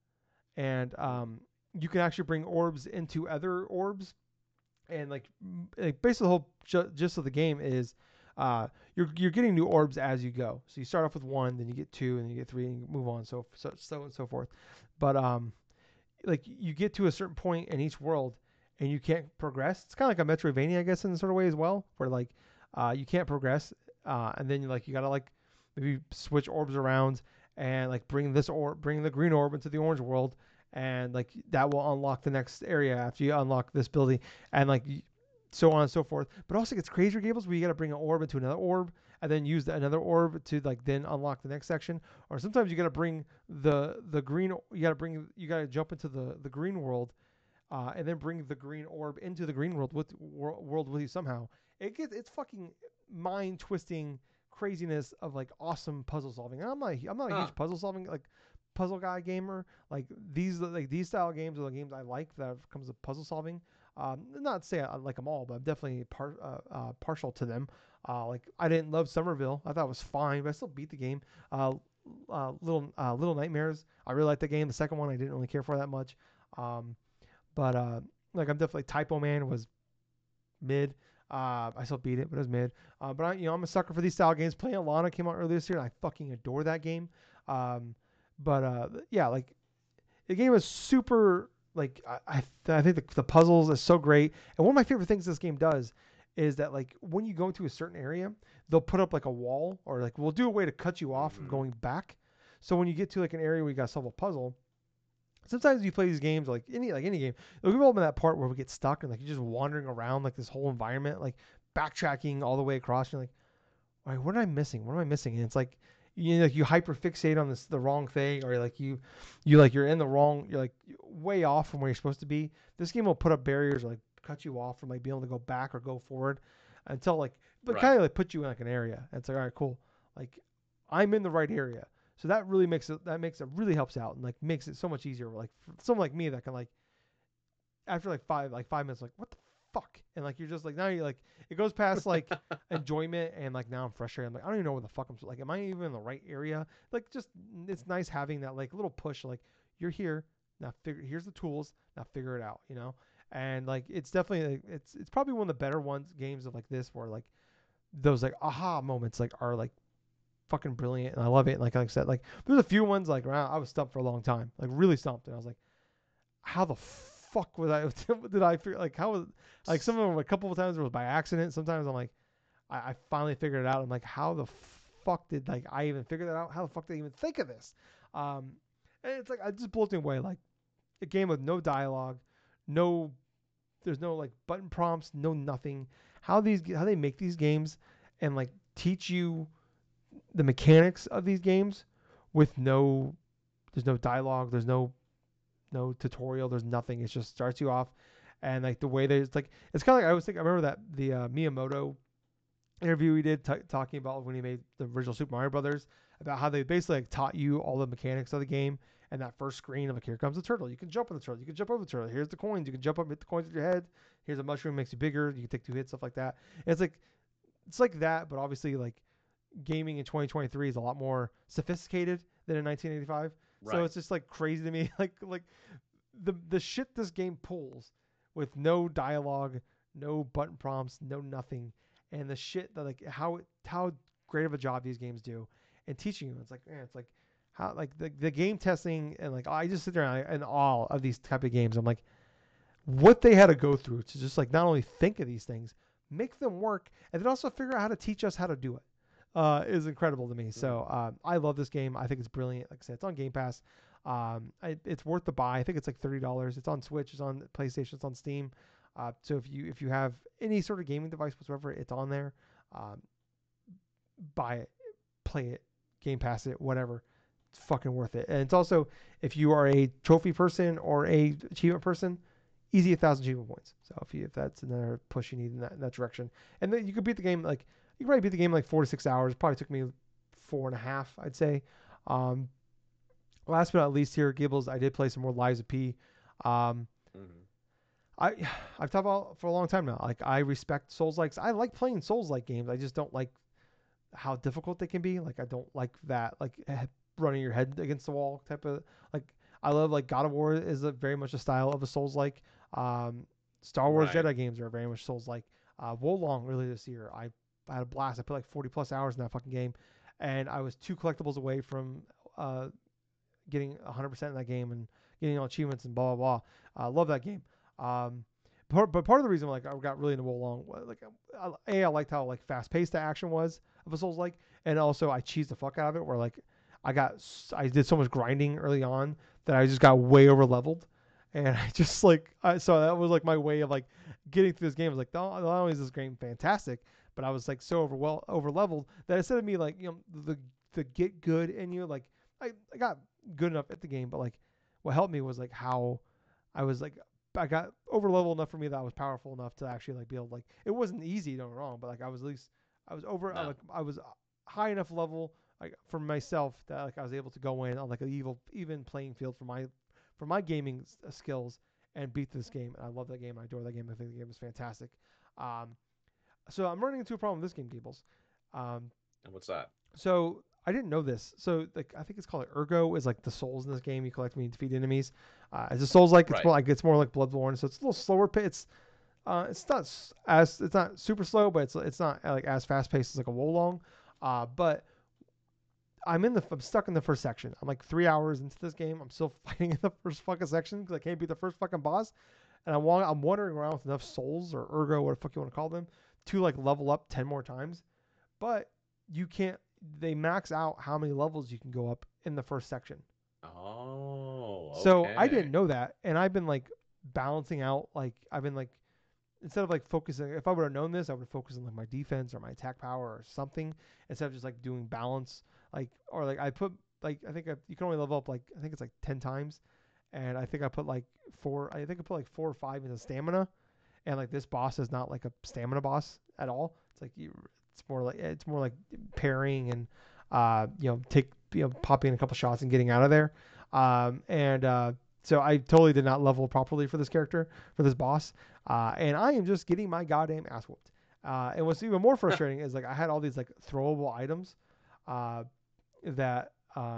and you can actually bring orbs into other orbs and like basically the whole gist of the game is you're getting new orbs as you go. So you start off with one, then you get two, and then you get three, and you move on, so and so forth. But like you get to a certain point in each world, and you can't progress. It's kind of like a Metroidvania, I guess, in a sort of way as well, where like you can't progress, and then you gotta like maybe switch orbs around and like bring the green orb into the orange world, and like that will unlock the next area after you unlock this building, and like so on and so forth. But also it gets crazier gables where you got to bring an orb into another orb and then use another orb to like then unlock the next section. Or sometimes you got to bring the green. You got to jump into the green world, and then bring the green orb into the green world with you somehow. It's fucking mind twisting craziness of like awesome puzzle solving. And I'm not a Huh. huge puzzle solving like puzzle guy gamer. These style games are the games I like that comes to puzzle solving. Not to say I like them all, but I'm definitely partial to them. Like I didn't love Somerville. I thought it was fine, but I still beat the game. Uh, Little Nightmares. I really liked the game. The second one I didn't really care for that much. Um, but like I'm definitely Typo Man was mid. I still beat it, but it was mid. But I'm a sucker for these style games. Playing Alana came out earlier this year, and I fucking adore that game. Um, but yeah, like the game is super. Like I think the puzzles is so great. And one of my favorite things this game does is that like when you go into a certain area, they'll put up like a wall or like we'll do a way to cut you off from Mm-hmm. going back. So when you get to like an area where you got to solve a puzzle, sometimes you play these games like any game, it'll give up in that part where we get stuck and like you're just wandering around like this whole environment, like backtracking all the way across. You're like, all right, what am I missing? What am I missing? And it's like you hyper fixate on the wrong thing, or like you're in the wrong, you're like way off from where you're supposed to be. This game will put up barriers or like cut you off from like being able to go back or go forward until like, but Right. kind of like put you in like an area. And it's like, all right, cool, like I'm in the right area. So that really helps out and like makes it so much easier. Like for someone like me that can like after like 5 minutes like what the fuck, and like you're just like now you're like it goes past like enjoyment and like now I'm frustrated. I'm like I don't even know where the fuck I'm like am I even in the right area? Like just it's nice having that like little push like you're here now, figure here's the tools, now figure it out, you know. And like it's definitely like, it's probably one of the better ones games of like this where like those like aha moments like are like fucking brilliant and I love it. And like I said, like there's a few ones like wow, I was stumped for a long time, like really stumped, and I was like how the fuck was I did I figure like how was like some of them a couple of times it was by accident. Sometimes I'm like I finally figured it out. I'm like how the fuck did like I even figure that out? How the fuck did I even think of this? Um, and it's like I just blows me away. Like a game with no dialogue, no there's no like button prompts, no nothing. How they make these games and like teach you the mechanics of these games with no there's no dialogue, there's no tutorial. There's nothing. It just starts you off, and like the way there's like it's kind of like I was thinking. I remember that the Miyamoto interview we did talking about when he made the original Super Mario Brothers about how they basically like taught you all the mechanics of the game. And that first screen of like here comes the turtle. You can jump on the turtle. You can jump over the turtle. Here's the coins. You can jump up, hit the coins with your head. Here's a mushroom makes you bigger. You can take two hits, stuff like that. And it's like that, but obviously like gaming in 2023 is a lot more sophisticated than in 1985. So Right. it's just like crazy to me, like the shit this game pulls with no dialogue, no button prompts, no nothing, and the shit that like how great of a job these games do and teaching you. It's like man, it's like how like the game testing and like I just sit there in awe of these type of games. I'm like what they had to go through to just like not only think of these things, make them work, and then also figure out how to teach us how to do it. is incredible to me. So I love this game. I think it's brilliant. Like I said, it's on Game Pass. It's worth the buy. I think it's like $30. It's on Switch. It's on PlayStation. It's on Steam. So if you have any sort of gaming device whatsoever, it's on there. Um, Buy it, play it, Game Pass it, whatever. It's fucking worth it. And it's also, if you are a trophy person or a achievement person, easy 1,000 achievement points. So if that's another push you need in that direction, and then you could beat the game like you could probably beat the game in like 4 to 6 hours. Probably took me 4.5, I'd say. Um, Last but not least here, Gibbles, I did play some more Lies of P. Um, Mhm. I I've talked about for a long time now. Like I respect Souls likes. I like playing Souls like games. I just don't like how difficult they can be. Like I don't like that like running your head against the wall type of like. I love like God of War is very much a style of a Souls like. Um, Star Wars Right. Jedi games are very much Souls like. Wolong earlier this year, I had a blast. I put like 40 plus hours in that fucking game, and I was 2 collectibles away from getting 100% in that game and getting all achievements and blah blah blah. I love that game. Um, but part of the reason like I got really into Wolong, like I liked how like fast paced the action was of a Souls like, and also I cheesed the fuck out of it where like I did so much grinding early on that I just got way over leveled, and I just like so that was like my way of like getting through this game. I was like, not only is this game fantastic, but I was like so over leveled that instead of me like the get good in you like I got good enough at the game, but like what helped me was like how I was like I got over level enough for me that I was powerful enough to actually like be able to, like it wasn't easy, don't get me wrong, but like I was at least I was over No. I was high enough level like for myself that like I was able to go in on like an even playing field for my gaming skills and beat this game. And I love that game. I adore that game. I think the game is fantastic. Um, so I'm running into a problem with this game, Gables. Um, And what's that? so I didn't know this. So like I think it's called Ergo is like the souls in this game. You collect when you defeat enemies. It's a souls like Right. it's more like Bloodborne. So it's a little slower. It's not as it's not super slow, but it's not like as fast paced as like a Wolong. But I'm stuck in the first section. I'm like 3 hours into this game. I'm still fighting in the first fucking section because I can't beat the first fucking boss. And I'm wandering around with enough souls or Ergo, what the fuck you want to call them, to like level up 10 more times. But you can't. They max out how many levels you can go up in the first section. Oh, So I didn't okay. know that, and I've been like balancing out. Like I've been like instead of like focusing. If I would have known this, I would have focused on like my defense or my attack power or something instead of just like doing balance. Like or like I put like I think you can only level up like I think it's like 10 times, and I think I put like four. I think I put like 4 or 5 into stamina, and like this boss is not like a stamina boss at all. It's like it's more like parrying and popping a couple shots and getting out of there. And So I totally did not level properly for this character for this boss, and I am just getting my goddamn ass whooped. And what's even more frustrating is like I had all these like throwable items uh, that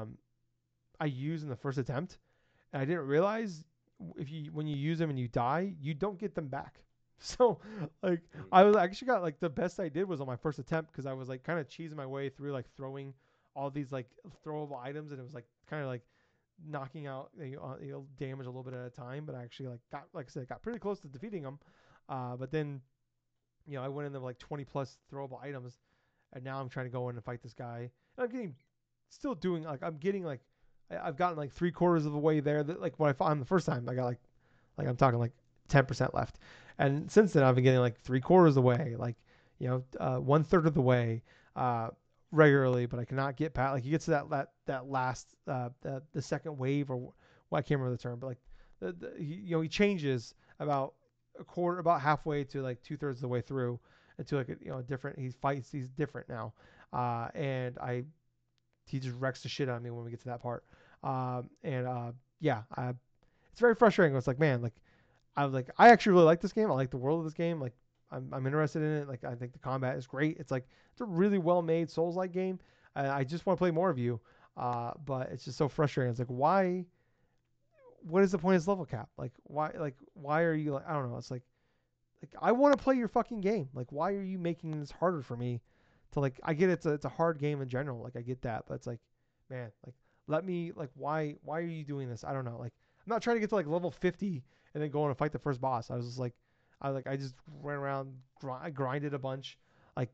I used in the first attempt, and I didn't realize if you when you use them and you die, you don't get them back. So like Mm. I actually got like the best I did was on my first attempt because I was like kind of cheesing my way through like throwing all these like throwable items and it was like kind of like knocking out damage a little bit at a time. But I actually got like I said got pretty close to defeating them. But then I went in there with like 20 plus throwable items, and now I'm trying to go in and fight this guy. And I'm getting still doing like I'm getting like I've gotten like 3/4 of the way there. That like when I fought him the first time, I got like I'm talking like 10% left, and since then I've been getting like 3/4 of the way, like 1/3 of the way regularly. But I cannot get past like you get to that last the second wave or well, I can't remember the term, but like he changes about a quarter about halfway to like 2/3 of the way through into like a different he's different now, and he just wrecks the shit out of me when we get to that part. And Yeah, it's very frustrating. It's like, man, like I actually really like this game. I like the world of this game. Like I'm interested in it. Like I think the combat is great. It's a really well made Souls like game. I just want to play more of you. But it's just so frustrating. It's like why? What is the point of this level cap? Like why? Like why are you like I don't know. It's like I want to play your fucking game. Like why are you making this harder for me? To like I get it's a hard game in general. Like I get that, but it's like man, like let me like why are you doing this? I don't know. Like I'm not trying to get to like level 50 and then go on and fight the first boss. I was just like I just ran around, I grinded a bunch, like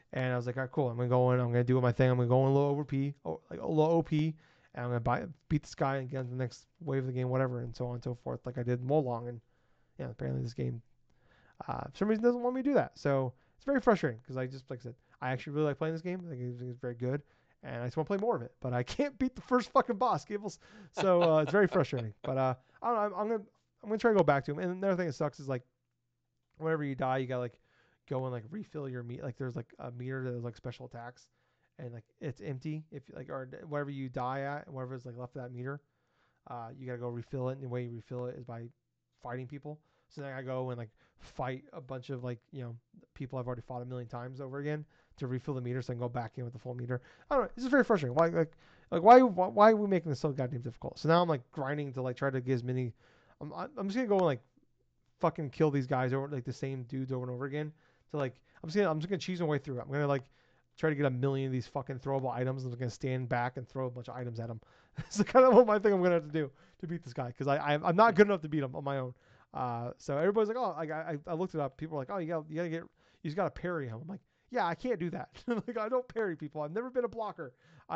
And I was like, all right, cool. I'm gonna go in. I'm gonna do my thing. I'm gonna go in a little like a little OP, and I'm gonna beat this guy and get into the next wave of the game, whatever, and so on and so forth. Like I did in Wolong, and yeah, apparently this game, for some reason, doesn't want me to do that. So it's very frustrating because I just, like I said, I actually really like playing this game. I think it's very good, and I just want to play more of it. But I can't beat the first fucking boss, Gables. So it's very frustrating. But I don't know. I'm gonna try to go back to him. And another thing that sucks is like whenever you die, you gotta like go and like refill your meat. Like there's like a meter that has like special attacks, and like it's empty if like or wherever you die at, whatever is like left of that meter, you gotta go refill it. And the way you refill it is by fighting people. So then I go and like fight a bunch of like people I've already fought a million times over again to refill the meter, so I can go back in with the full meter. I don't know. It's just very frustrating. Why are we making this so goddamn difficult? So now I'm like grinding to like try to get as many. I'm just gonna go and like fucking kill these guys over like the same dudes over and over again. To like I'm just gonna cheese my way through it. I'm gonna like try to get a million of these fucking throwable items. I'm gonna stand back and throw a bunch of items at him. It's kind of what my thing I'm gonna have to do to beat this guy because I'm not good enough to beat him on my own. So everybody's like, oh, like I looked it up. People are like, oh, you gotta you just gotta parry him. I'm like, yeah, I can't do that. Like I don't parry people. I've never been a blocker.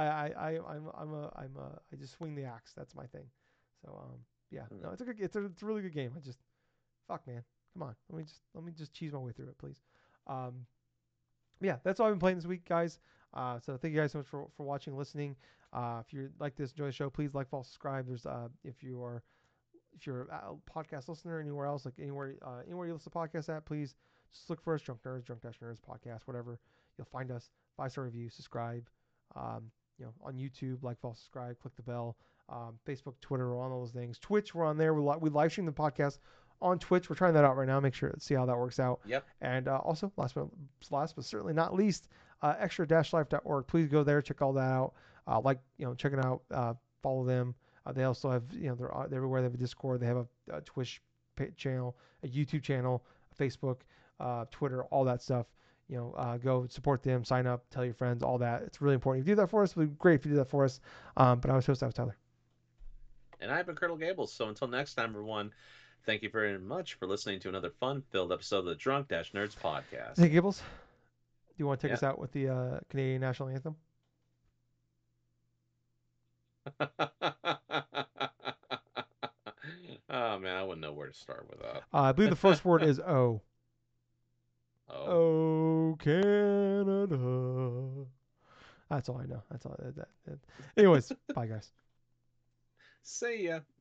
I just swing the axe. That's my thing. So yeah, no, it's a really good game. I just fuck man, come on. Let me just cheese my way through it, please. Um, yeah, that's all I've been playing this week, guys. So thank you guys so much for watching, listening. If you like this, enjoy the show, please like, follow, subscribe. There's if you're a podcast listener anywhere else, like anywhere you listen to podcasts at, please just look for us, Drunk Nerds, Drunk Dash Nerds podcast, whatever. You'll find us. 5-star review, subscribe. On YouTube, like, follow, subscribe, click the bell. Facebook, Twitter, all those things. Twitch, we're on there. We live stream the podcast on Twitch. We're trying that out right now. Make sure see how that works out. Yep. And also, last but certainly not least, extra-life.org. Please go there, check all that out. Check it out. Follow them. They also have, they're everywhere. They have a Discord. They have a Twitch channel, a YouTube channel, a Facebook, Twitter, all that stuff. Go support them, sign up, tell your friends, all that. It's really important. If you do that for us, it would be great if you do that for us. But I was supposed to have Tyler. And I've been Colonel Gables. So until next time, everyone, thank you very much for listening to another fun-filled episode of the Drunk Dash Nerds podcast. Hey, Gables, do you want to take us out with the Canadian national anthem? Oh man, I wouldn't know where to start with that. I believe the first word is O. Oh. Oh, Canada. That's all I know. That's all. Anyways, bye guys. See ya.